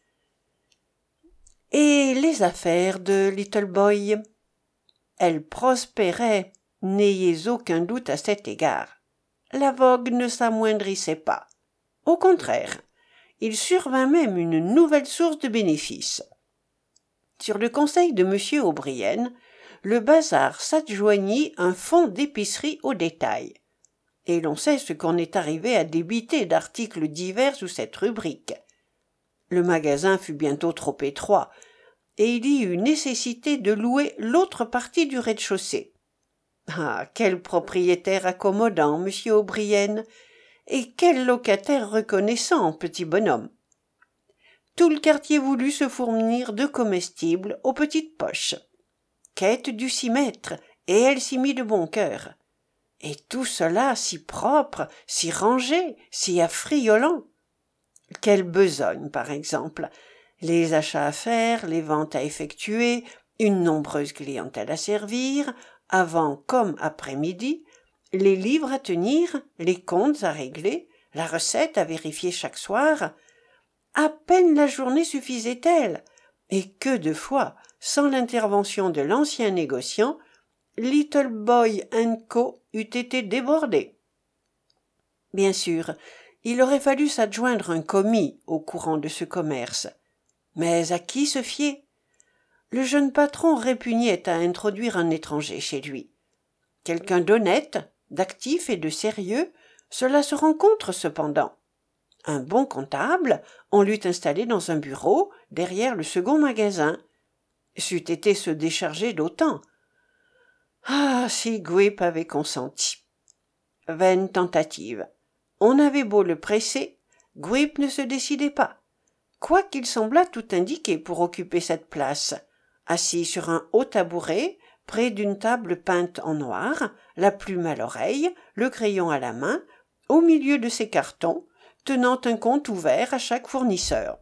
Et les affaires de Little Boy? Elles prospéraient, n'ayez aucun doute à cet égard. La vogue ne s'amoindrissait pas. Au contraire, il survint même une nouvelle source de bénéfices. Sur le conseil de M. O'Brien, le bazar s'adjoignit un fonds d'épicerie au détail. Et l'on sait ce qu'on est arrivé à débiter d'articles divers sous cette rubrique. Le magasin fut bientôt trop étroit, et il y eut nécessité de louer l'autre partie du rez-de-chaussée. Ah, quel propriétaire accommodant, monsieur O'Brien, et quel locataire reconnaissant, petit bonhomme. Tout le quartier voulut se fournir de comestibles aux petites poches. Kate dut s'y mettre, et elle s'y mit de bon cœur. Et tout cela si propre, si rangé, si affriolant. Quelle besogne, par exemple, les achats à faire, les ventes à effectuer, une nombreuse clientèle à servir, avant comme après-midi, les livres à tenir, les comptes à régler, la recette à vérifier chaque soir. À peine la journée suffisait-elle, et que de fois, sans l'intervention de l'ancien négociant, Little Boy & Co. eût été débordé. Bien sûr, il aurait fallu s'adjoindre un commis au courant de ce commerce. Mais à qui se fier? le jeune patron répugnait à introduire un étranger chez lui. Quelqu'un d'honnête, d'actif et de sérieux, cela se rencontre cependant. Un bon comptable, on l'eût installé dans un bureau, derrière le second magasin. C'eût été se décharger d'autant. Ah, si Gwip avait consenti. Vaine tentative. On avait beau le presser, Gwip ne se décidait pas, quoiqu'il semblât tout indiqué pour occuper cette place, assis sur un haut tabouret, près d'une table peinte en noir, la plume à l'oreille, le crayon à la main, au milieu de ses cartons, tenant un compte ouvert à chaque fournisseur.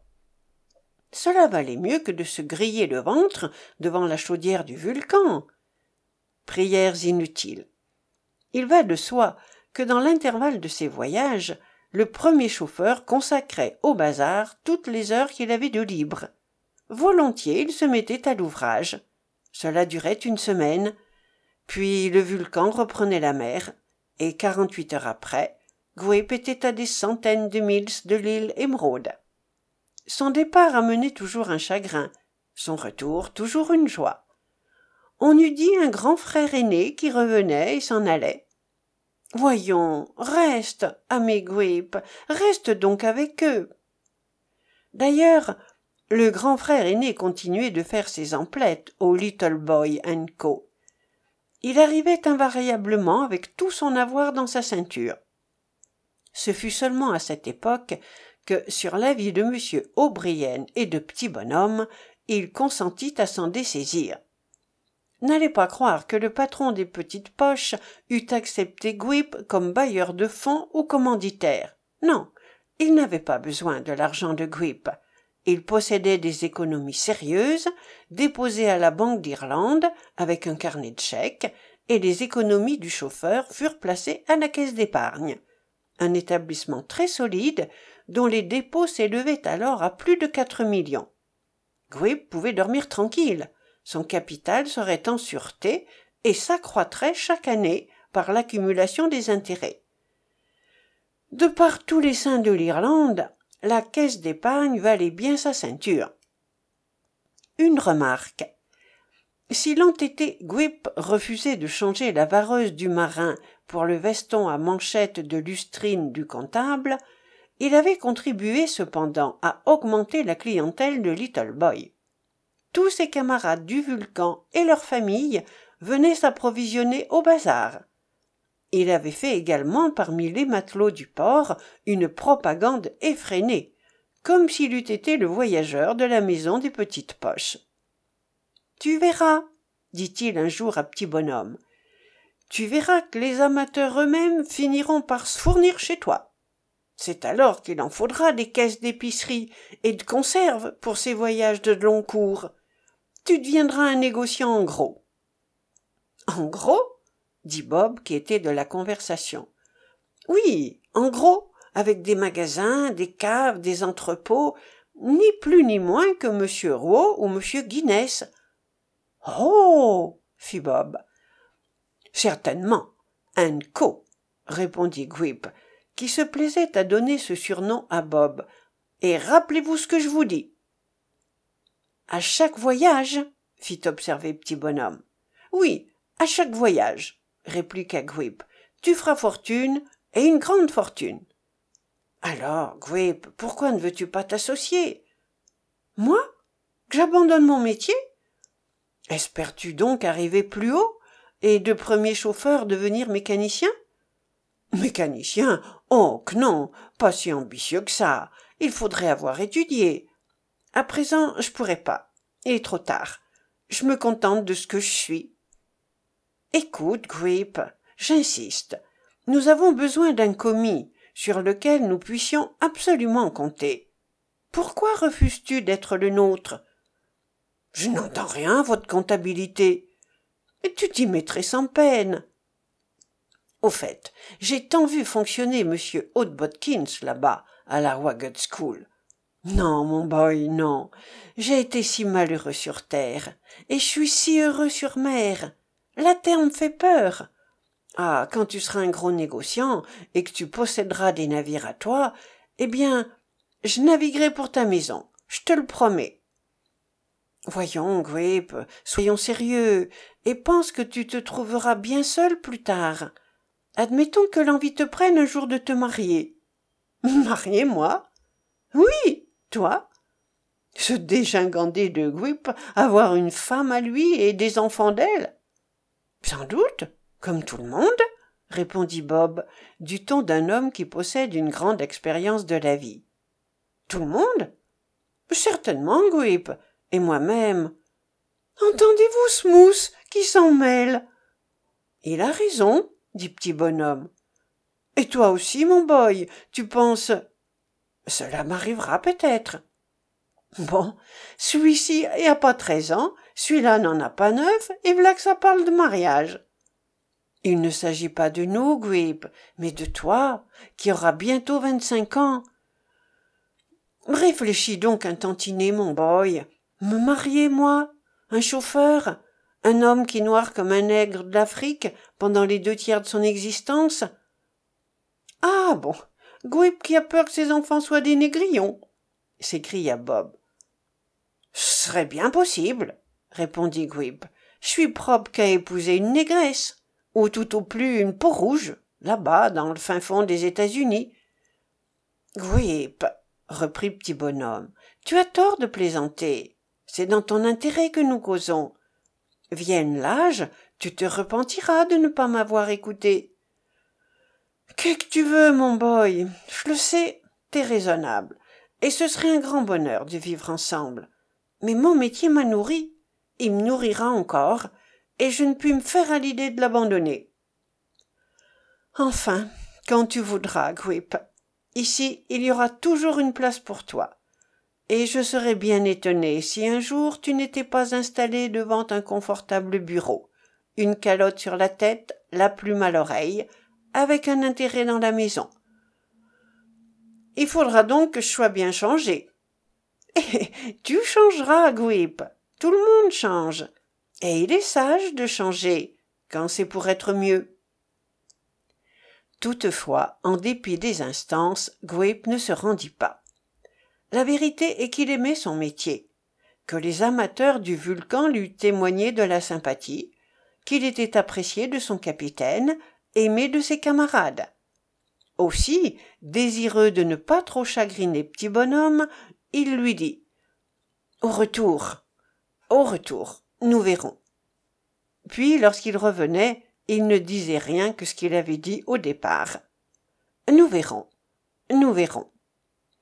Cela valait mieux que de se griller le ventre devant la chaudière du Vulcan. Prières inutiles. Il va de soi que dans l'intervalle de ses voyages, le premier chauffeur consacrait au bazar toutes les heures qu'il avait de libre. Volontiers il se mettait à l'ouvrage. Cela durait une semaine, puis le Vulcan reprenait la mer, et 48 heures après, Gwip était à des centaines de milles de l'île Émeraude. Son départ amenait toujours un chagrin, son retour toujours une joie. On eût dit un grand frère aîné qui revenait et s'en allait. « Voyons, reste, ami Gwip, reste donc avec eux. » D'ailleurs, le grand frère aîné continuait de faire ses emplettes au Little Boy and Co. Il arrivait invariablement avec tout son avoir dans sa ceinture. Ce fut seulement à cette époque que, sur l'avis de M. O'Brien et de Petit Bonhomme, il consentit à s'en dessaisir. N'allez pas croire que le patron des petites poches eût accepté Gwip comme bailleur de fonds ou commanditaire. Non, il n'avait pas besoin de l'argent de Gwip. Il possédait des économies sérieuses, déposées à la Banque d'Irlande avec un carnet de chèques, et les économies du chauffeur furent placées à la caisse d'épargne. Un établissement très solide, dont les dépôts s'élevaient alors à plus de 4 millions. Gwip pouvait dormir tranquille. Son capital serait en sûreté et s'accroîtrait chaque année par l'accumulation des intérêts. De par tous les saints de l'Irlande, la caisse d'épargne valait bien sa ceinture. Une remarque. Si l'entêté Gwip refusait de changer la vareuse du marin pour le veston à manchettes de lustrine du comptable, il avait contribué cependant à augmenter la clientèle de Little Boy. Tous ses camarades du Vulcan et leurs familles venaient s'approvisionner au bazar. Il avait fait également parmi les matelots du port une propagande effrénée, comme s'il eût été le voyageur de la maison des petites poches. « Tu verras, dit-il un jour à Petit Bonhomme, tu verras que les amateurs eux-mêmes finiront par se fournir chez toi. C'est alors qu'il en faudra des caisses d'épicerie et de conserve pour ces voyages de long cours. Tu deviendras un négociant en gros. »« En gros ?» dit Bob, qui était de la conversation. « Oui, en gros, avec des magasins, des caves, des entrepôts, ni plus ni moins que M. Rouault ou M. Guinness. »« Oh !» fit Bob. « Certainement, un co !» répondit Gwip, qui se plaisait à donner ce surnom à Bob. « Et rappelez-vous ce que je vous dis. »« À chaque voyage ?» fit observer Petit Bonhomme. « Oui, à chaque voyage, » répliqua Gwip. « Tu feras fortune, et une grande fortune. »« Alors, Gwip, pourquoi ne veux-tu pas t'associer ? » ?»« Moi ? Que j'abandonne mon métier ? Espères-tu donc arriver plus haut, et de premier chauffeur devenir mécanicien ? » ?»« Mécanicien ? Oh, que non, pas si ambitieux que ça. Il faudrait avoir étudié. À présent, je pourrais pas. Il est trop tard. Je me contente de ce que je suis. » « Écoute, Gwip, j'insiste. Nous avons besoin d'un commis sur lequel nous puissions absolument compter. Pourquoi refuses-tu d'être le nôtre ? » ?»« Je n'entends rien, votre comptabilité. »« Tu t'y mettrais sans peine. » »« Au fait, j'ai tant vu fonctionner M. Hotbotkins là-bas, à la Wagged School. Non, mon boy, non. J'ai été si malheureux sur terre, et je suis si heureux sur mer. La terre me fait peur. Ah, quand tu seras un gros négociant et que tu posséderas des navires à toi, eh bien, je naviguerai pour ta maison, je te le promets. Voyons, Grip, soyons sérieux, et pense que tu te trouveras bien seul plus tard. Admettons que l'envie te prenne un jour de te marier. Marier, moi? Oui, toi? Ce dégingandé de Grip, avoir une femme à lui et des enfants d'elle? Sans doute, comme tout le monde, répondit Bob, du ton d'un homme qui possède une grande expérience de la vie. Tout le monde? Certainement, Grip, et moi-même. Entendez-vous, Smooth, qui s'en mêle? Il a raison, dit Petit Bonhomme. Et toi aussi, mon boy, tu penses... Cela m'arrivera peut-être. Bon, celui-ci a pas 13 ans, celui-là n'en a pas 9, et v'là que ça parle de mariage. Il ne s'agit pas de nous, Grip, mais de toi, qui auras bientôt 25 ans. Réfléchis donc un tantinet, mon boy. Me marier, moi? Un chauffeur? Un homme qui noire comme un nègre d'Afrique pendant les 2 tiers de son existence? Ah bon, Grip qui a peur que ses enfants soient des négrillons, s'écria Bob. Ce serait bien possible, répondit Grip. Je suis propre qu'à épouser une négresse, ou tout au plus une peau rouge, là-bas, dans le fin fond des États-Unis. Grip, reprit Petit Bonhomme, tu as tort de plaisanter. C'est dans ton intérêt que nous causons. Vienne l'âge, tu te repentiras de ne pas m'avoir écouté. Qu'est-ce que tu veux, mon boy? Je le sais, t'es raisonnable, et ce serait un grand bonheur de vivre ensemble. Mais mon métier m'a nourri, il me nourrira encore, et je ne puis me faire à l'idée de l'abandonner. Enfin, quand tu voudras, Grip. Ici, il y aura toujours une place pour toi. Et je serais bien étonné si un jour tu n'étais pas installé devant un confortable bureau, une calotte sur la tête, la plume à l'oreille, avec un intérêt dans la maison. Il faudra donc que je sois bien changé. Tu changeras, Grip. Tout le monde change. Et il est sage de changer, quand c'est pour être mieux. Toutefois, en dépit des instances, Grip ne se rendit pas. La vérité est qu'il aimait son métier, que les amateurs du Vulcan lui témoignaient de la sympathie, qu'il était apprécié de son capitaine, aimé de ses camarades. Aussi, désireux de ne pas trop chagriner Petit Bonhomme, il lui dit « Au retour, nous verrons. » Puis, lorsqu'il revenait, il ne disait rien que ce qu'il avait dit au départ. « Nous verrons. »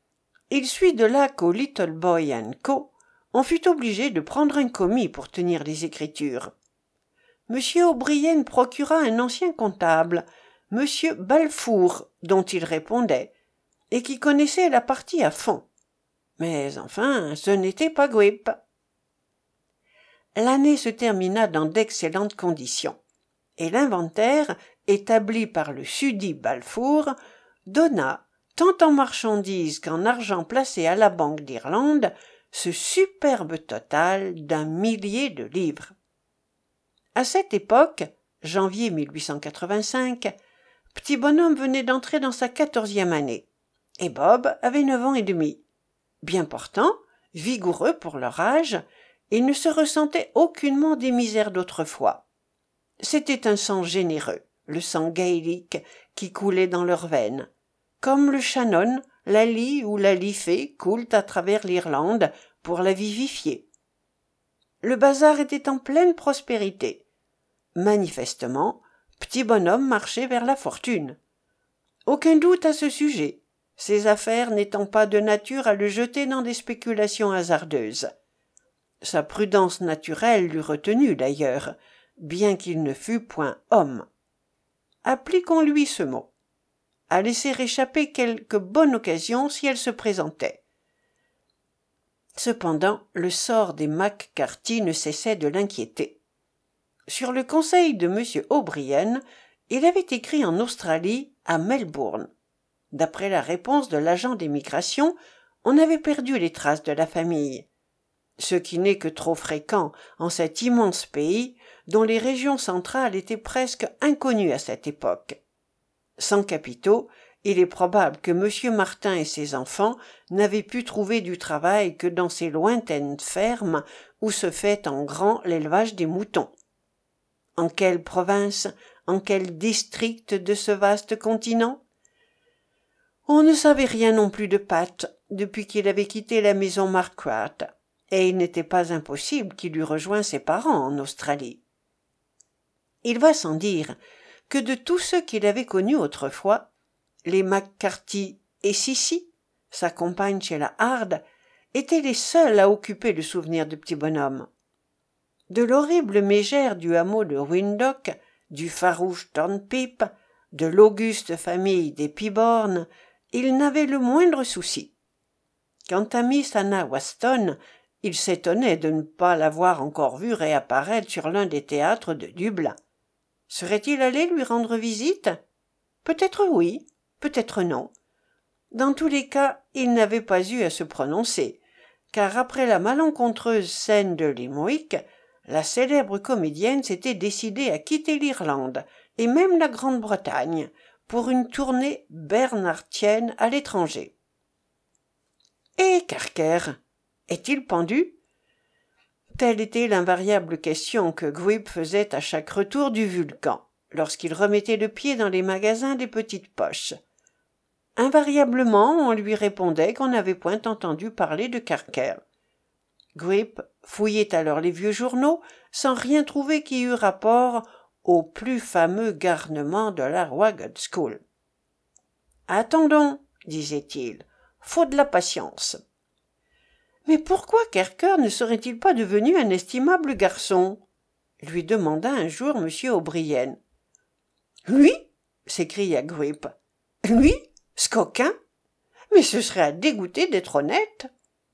Il suit de là qu'au Little Boy & Co., on fut obligé de prendre un commis pour tenir les écritures. M. O'Brien procura un ancien comptable, M. Balfour, dont il répondait, et qui connaissait la partie à fond. Mais enfin, ce n'était pas Grip. L'année se termina dans d'excellentes conditions, et l'inventaire, établi par le susdit Balfour, donna, tant en marchandises qu'en argent placé à la Banque d'Irlande, ce superbe total d'1 millier de livres. À cette époque, janvier 1885, Petit Bonhomme venait d'entrer dans sa 14e année, et Bob avait 9 ans et demi. Bien portant, vigoureux pour leur âge, ils ne se ressentaient aucunement des misères d'autrefois. C'était un sang généreux, le sang gaélique, qui coulait dans leurs veines, comme le Shannon, la Lee ou la Liffey coulent à travers l'Irlande pour la vivifier. Le bazar était en pleine prospérité. Manifestement, Petit Bonhomme marchait vers la fortune. Aucun doute à ce sujet, ses affaires n'étant pas de nature à le jeter dans des spéculations hasardeuses. Sa prudence naturelle l'eût retenu d'ailleurs, bien qu'il ne fût point homme. Appliquons-lui ce mot. À laisser échapper quelque bonne occasion si elle se présentait. Cependant, le sort des McCarthy ne cessait de l'inquiéter. Sur le conseil de M. O'Brien, il avait écrit en Australie, à Melbourne. D'après la réponse de l'agent d'émigration, on avait perdu les traces de la famille, ce qui n'est que trop fréquent en cet immense pays dont les régions centrales étaient presque inconnues à cette époque. Sans capitaux, Il est probable que M. Martin et ses enfants n'avaient pu trouver du travail que dans ces lointaines fermes où se fait en grand l'élevage des moutons. En quelle province, en quel district de ce vaste continent? On ne savait rien non plus de Pat depuis qu'il avait quitté la maison Marquard, et il n'était pas impossible qu'il eût rejoint ses parents en Australie. Il va sans dire que de tous ceux qu'il avait connus autrefois, les McCarthy et Sissi, sa compagne chez la Harde, étaient les seuls à occuper le souvenir du petit bonhomme. De l'horrible mégère du hameau de Windhoek, du farouche Tonpip, de l'auguste famille des Piborn, il n'avait le moindre souci. Quant à Miss Anna Waston, il s'étonnait de ne pas l'avoir encore vue réapparaître sur l'un des théâtres de Dublin. Serait-il allé lui rendre visite? Peut-être oui, peut-être non. Dans tous les cas, il n'avait pas eu à se prononcer, car après la malencontreuse scène de Limerick, la célèbre comédienne s'était décidée à quitter l'Irlande et même la Grande-Bretagne pour une tournée bernhardienne à l'étranger. Et Carker, est-il pendu? Telle était l'invariable question que Grip faisait à chaque retour du Vulcan, lorsqu'il remettait le pied dans les magasins des petites poches. Invariablement, on lui répondait qu'on n'avait point entendu parler de Carker. Grip fouillait alors les vieux journaux sans rien trouver qui eût rapport au plus fameux garnement de la Wagon School. « Attendons, disait-il, faut de la patience. » Mais pourquoi Carker ne serait-il pas devenu un estimable garçon? Lui demanda un jour M. O'Brien. Lui? S'écria Grip. Lui? Ce coquin? Mais ce serait à dégoûter d'être honnête.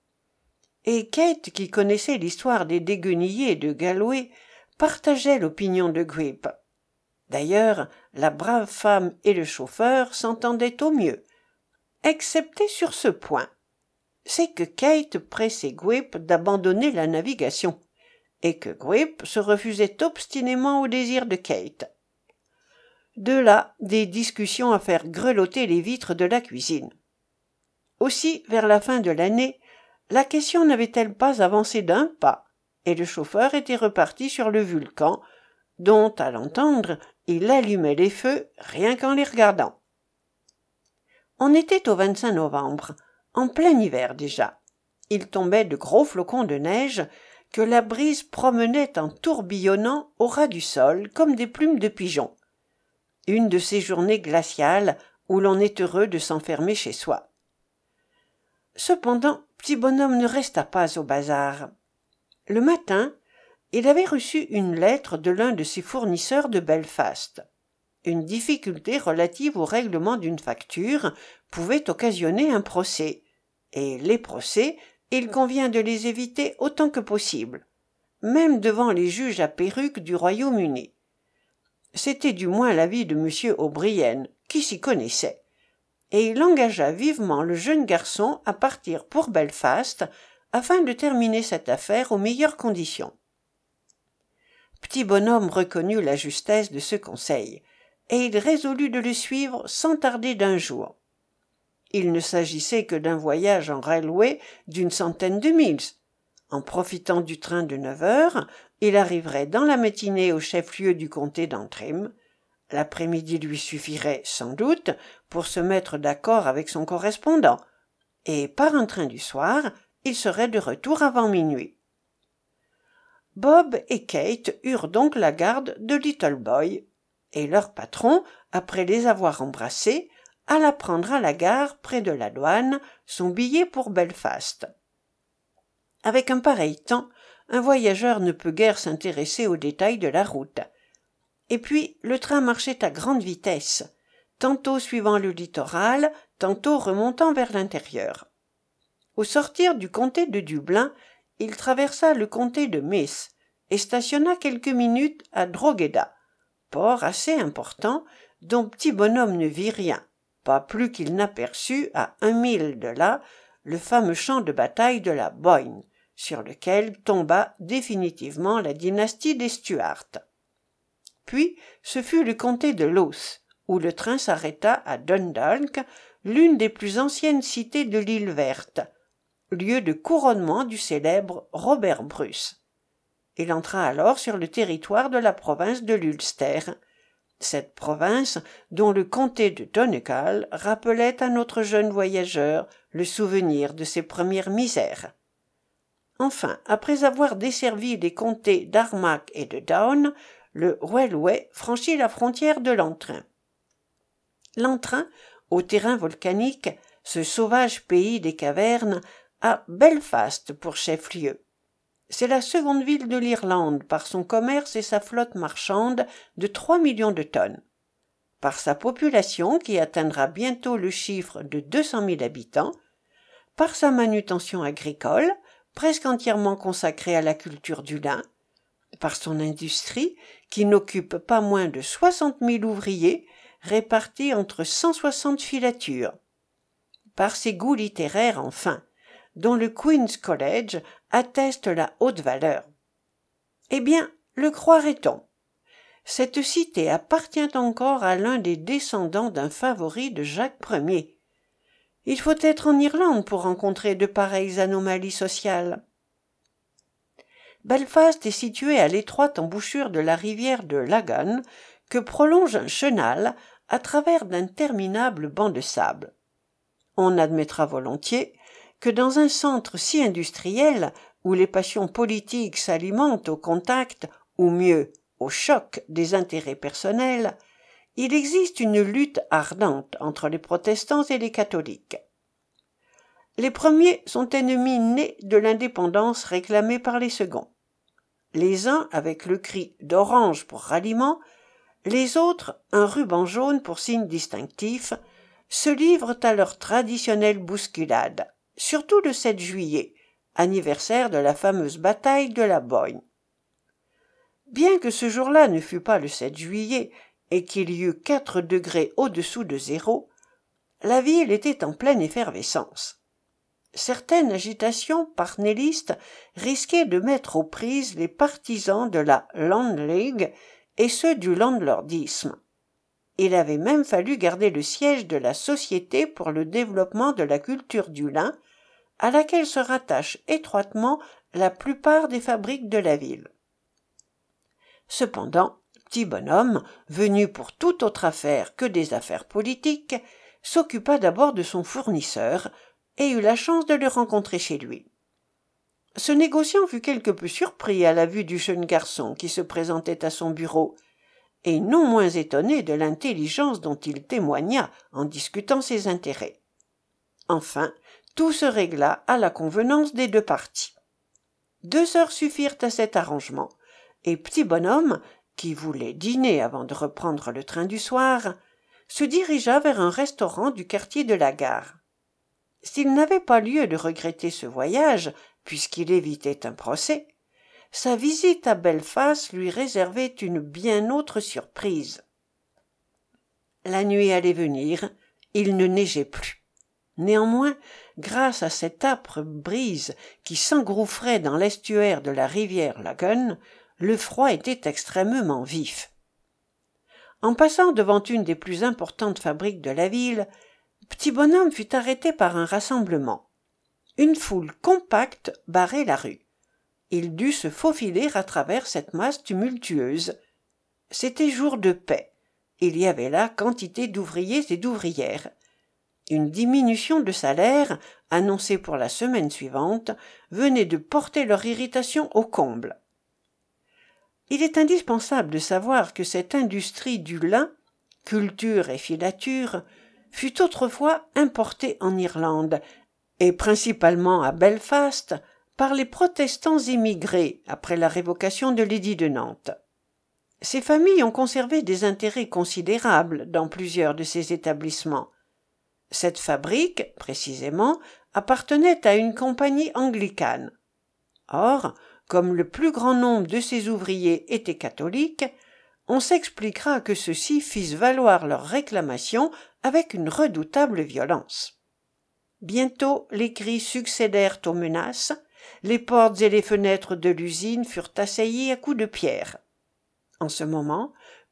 Et Kate, qui connaissait l'histoire des déguenillés de Galway, partageait l'opinion de Grip. D'ailleurs, la brave femme et le chauffeur s'entendaient au mieux, excepté sur ce point. C'est que Kate pressait Grip d'abandonner la navigation, et que Grip se refusait obstinément au désir de Kate. De là, des discussions à faire grelotter les vitres de la cuisine. Aussi, vers la fin de l'année, la question n'avait-elle pas avancé d'un pas, et le chauffeur était reparti sur le Vulcan, dont, à l'entendre, il allumait les feux rien qu'en les regardant. On était au 25 novembre, en plein hiver déjà. Il tombait de gros flocons de neige que la brise promenait en tourbillonnant au ras du sol comme des plumes de pigeon. Une de ces journées glaciales où l'on est heureux de s'enfermer chez soi. Cependant, petit bonhomme ne resta pas au bazar. Le matin, il avait reçu une lettre de l'un de ses fournisseurs de Belfast. Une difficulté relative au règlement d'une facture pouvait occasionner un procès, et les procès, il convient de les éviter autant que possible, même devant les juges à perruque du Royaume-Uni. C'était du moins l'avis de M. O'Brien, qui s'y connaissait, et il engagea vivement le jeune garçon à partir pour Belfast afin de terminer cette affaire aux meilleures conditions. Petit bonhomme reconnut la justesse de ce conseil, et il résolut de le suivre sans tarder d'un jour. Il ne s'agissait que d'un voyage en railway d'une centaine de milles. En profitant du train de 9 heures, il arriverait dans la matinée au chef-lieu du comté d'Antrim. L'après-midi lui suffirait, sans doute, pour se mettre d'accord avec son correspondant, et par un train du soir, il serait de retour avant minuit. Bob et Kate eurent donc la garde de Little Boy, et leur patron, après les avoir embrassés, alla prendre à la gare, près de la douane, son billet pour Belfast. Avec un pareil temps, un voyageur ne peut guère s'intéresser aux détails de la route. Et puis, le train marchait à grande vitesse, tantôt suivant le littoral, tantôt remontant vers l'intérieur. Au sortir du comté de Dublin, il traversa le comté de Meath et stationna quelques minutes à Drogheda, port assez important dont petit bonhomme ne vit rien, pas plus qu'il n'aperçut à 1 mille de là le fameux champ de bataille de la Boyne, sur lequel tomba définitivement la dynastie des Stuarts. Puis ce fut le comté de Louth, où le train s'arrêta à Dundalk, l'une des plus anciennes cités de l'île verte, lieu de couronnement du célèbre Robert Bruce. Il entra alors sur le territoire de la province de l'Ulster, cette province dont le comté de Donegal rappelait à notre jeune voyageur le souvenir de ses premières misères. Enfin, après avoir desservi les comtés d'Armagh et de Down, le railway franchit la frontière de l'Antrim. L'Antrim, au terrain volcanique, ce sauvage pays des cavernes, a Belfast pour chef-lieu. C'est la seconde ville de l'Irlande par son commerce et sa flotte marchande de 3 millions de tonnes. Par sa population qui atteindra bientôt le chiffre de 200 000 habitants, par sa manutention agricole, presque entièrement consacrée à la culture du lin, par son industrie qui n'occupe pas moins de 60 000 ouvriers répartis entre 160 filatures, par ses goûts littéraires enfin, dont le Queen's College atteste la haute valeur. Eh bien, le croirait-on? Cette cité appartient encore à l'un des descendants d'un favori de Jacques Ier. Il faut être en Irlande pour rencontrer de pareilles anomalies sociales. Belfast est situé à l'étroite embouchure de la rivière de Lagan, que prolonge un chenal à travers d'interminables bancs de sable. On admettra volontiers que dans un centre si industriel, où les passions politiques s'alimentent au contact, ou mieux, au choc des intérêts personnels, il existe une lutte ardente entre les protestants et les catholiques. Les premiers sont ennemis nés de l'indépendance réclamée par les seconds. Les uns avec le cri d'orange pour ralliement, les autres, un ruban jaune pour signe distinctif, se livrent à leur traditionnelle bousculade, surtout le 7 juillet, anniversaire de la fameuse bataille de la Boyne. Bien que ce jour-là ne fût pas le 7 juillet et qu'il y eût 4 degrés au-dessous de zéro, la ville était en pleine effervescence. Certaines agitations parnélistes risquaient de mettre aux prises les partisans de la Land League et ceux du landlordisme. Il avait même fallu garder le siège de la Société pour le développement de la culture du lin, à laquelle se rattachent étroitement la plupart des fabriques de la ville. Cependant, Petit Bonhomme, venu pour toute autre affaire que des affaires politiques, s'occupa d'abord de son fournisseur et eut la chance de le rencontrer chez lui. Ce négociant fut quelque peu surpris à la vue du jeune garçon qui se présentait à son bureau, et non moins étonné de l'intelligence dont il témoigna en discutant ses intérêts. Enfin, tout se régla à la convenance des deux parties. 2 heures suffirent à cet arrangement, et Petit Bonhomme, qui voulait dîner avant de reprendre le train du soir, se dirigea vers un restaurant du quartier de la Gare. S'il n'avait pas lieu de regretter ce voyage, puisqu'il évitait un procès, sa visite à Belfast lui réservait une bien autre surprise. La nuit allait venir, il ne neigeait plus. Néanmoins, grâce à cette âpre brise qui s'engouffrait dans l'estuaire de la rivière Lagan, le froid était extrêmement vif. En passant devant une des plus importantes fabriques de la ville, Petit Bonhomme fut arrêté par un rassemblement. Une foule compacte barrait la rue. Il dut se faufiler à travers cette masse tumultueuse. C'était jour de paix. Il y avait là quantité d'ouvriers et d'ouvrières. Une diminution de salaire, annoncée pour la semaine suivante, venait de porter leur irritation au comble. Il est indispensable de savoir que cette industrie du lin, culture et filature, fut autrefois importée en Irlande, et principalement à Belfast, par les protestants immigrés après la révocation de l'édit de Nantes. Ces familles ont conservé des intérêts considérables dans plusieurs de ces établissements. Cette fabrique, précisément, appartenait à une compagnie anglicane. Or, comme le plus grand nombre de ces ouvriers étaient catholiques, on s'expliquera que ceux-ci fissent valoir leurs réclamations avec une redoutable violence. Bientôt les cris succédèrent aux menaces, les portes et les fenêtres de l'usine furent assaillies à coups de pierre. En ce moment,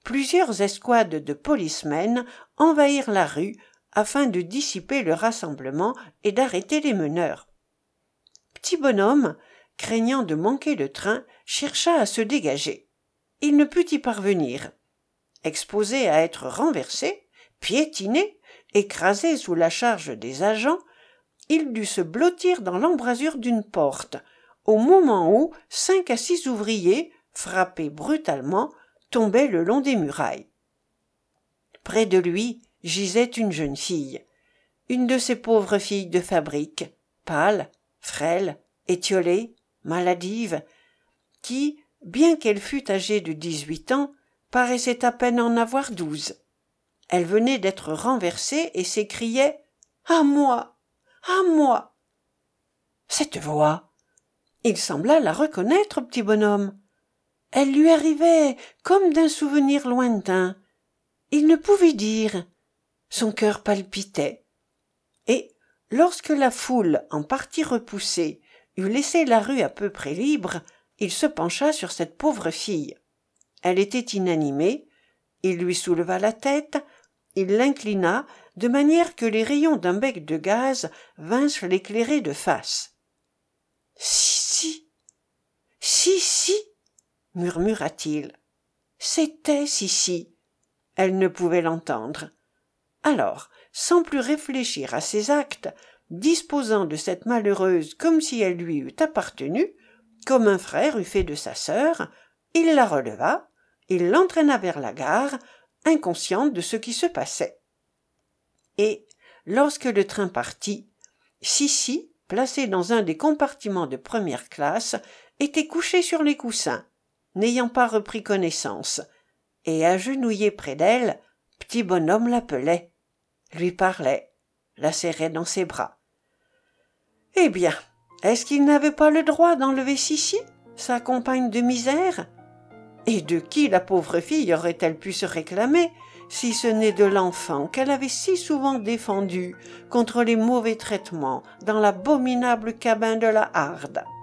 plusieurs escouades de policemen envahirent la rue afin de dissiper le rassemblement et d'arrêter les meneurs. Petit Bonhomme, craignant de manquer le train, chercha à se dégager. Il ne put y parvenir. Exposé à être renversé, piétiné, écrasé sous la charge des agents, il dut se blottir dans l'embrasure d'une porte, au moment où 5 à 6 ouvriers, frappés brutalement, tombaient le long des murailles. Près de lui gisait une jeune fille, une de ces pauvres filles de fabrique, pâle, frêle, étiolée, maladive, qui, bien qu'elle fût âgée de 18 ans, paraissait à peine en avoir 12. Elle venait d'être renversée et s'écriait « À moi! À moi !» Cette voix, il sembla la reconnaître, Petit Bonhomme. Elle lui arrivait comme d'un souvenir lointain. Il ne pouvait dire. Son cœur palpitait. Et, lorsque la foule, en partie repoussée, eut laissé la rue à peu près libre, il se pencha sur cette pauvre fille. Elle était inanimée, il lui souleva la tête, il l'inclina de manière que les rayons d'un bec de gaz vinssent l'éclairer de face. « Si, murmura-t-il. C'était Sissi. Elle ne pouvait l'entendre. Alors, sans plus réfléchir à ses actes, disposant de cette malheureuse comme si elle lui eût appartenu, comme un frère eût fait de sa sœur, il la releva, il l'entraîna vers la gare, inconsciente de ce qui se passait. Et, lorsque le train partit, Sissi, placée dans un des compartiments de première classe, était couchée sur les coussins, n'ayant pas repris connaissance, et agenouillé près d'elle, Petit Bonhomme l'appelait, lui parlait, la serrait dans ses bras. Eh bien, est-ce qu'il n'avait pas le droit d'enlever Sissi, sa compagne de misère? Et de qui la pauvre fille aurait-elle pu se réclamer, si ce n'est de l'enfant qu'elle avait si souvent défendu contre les mauvais traitements dans l'abominable cabin de la Harde?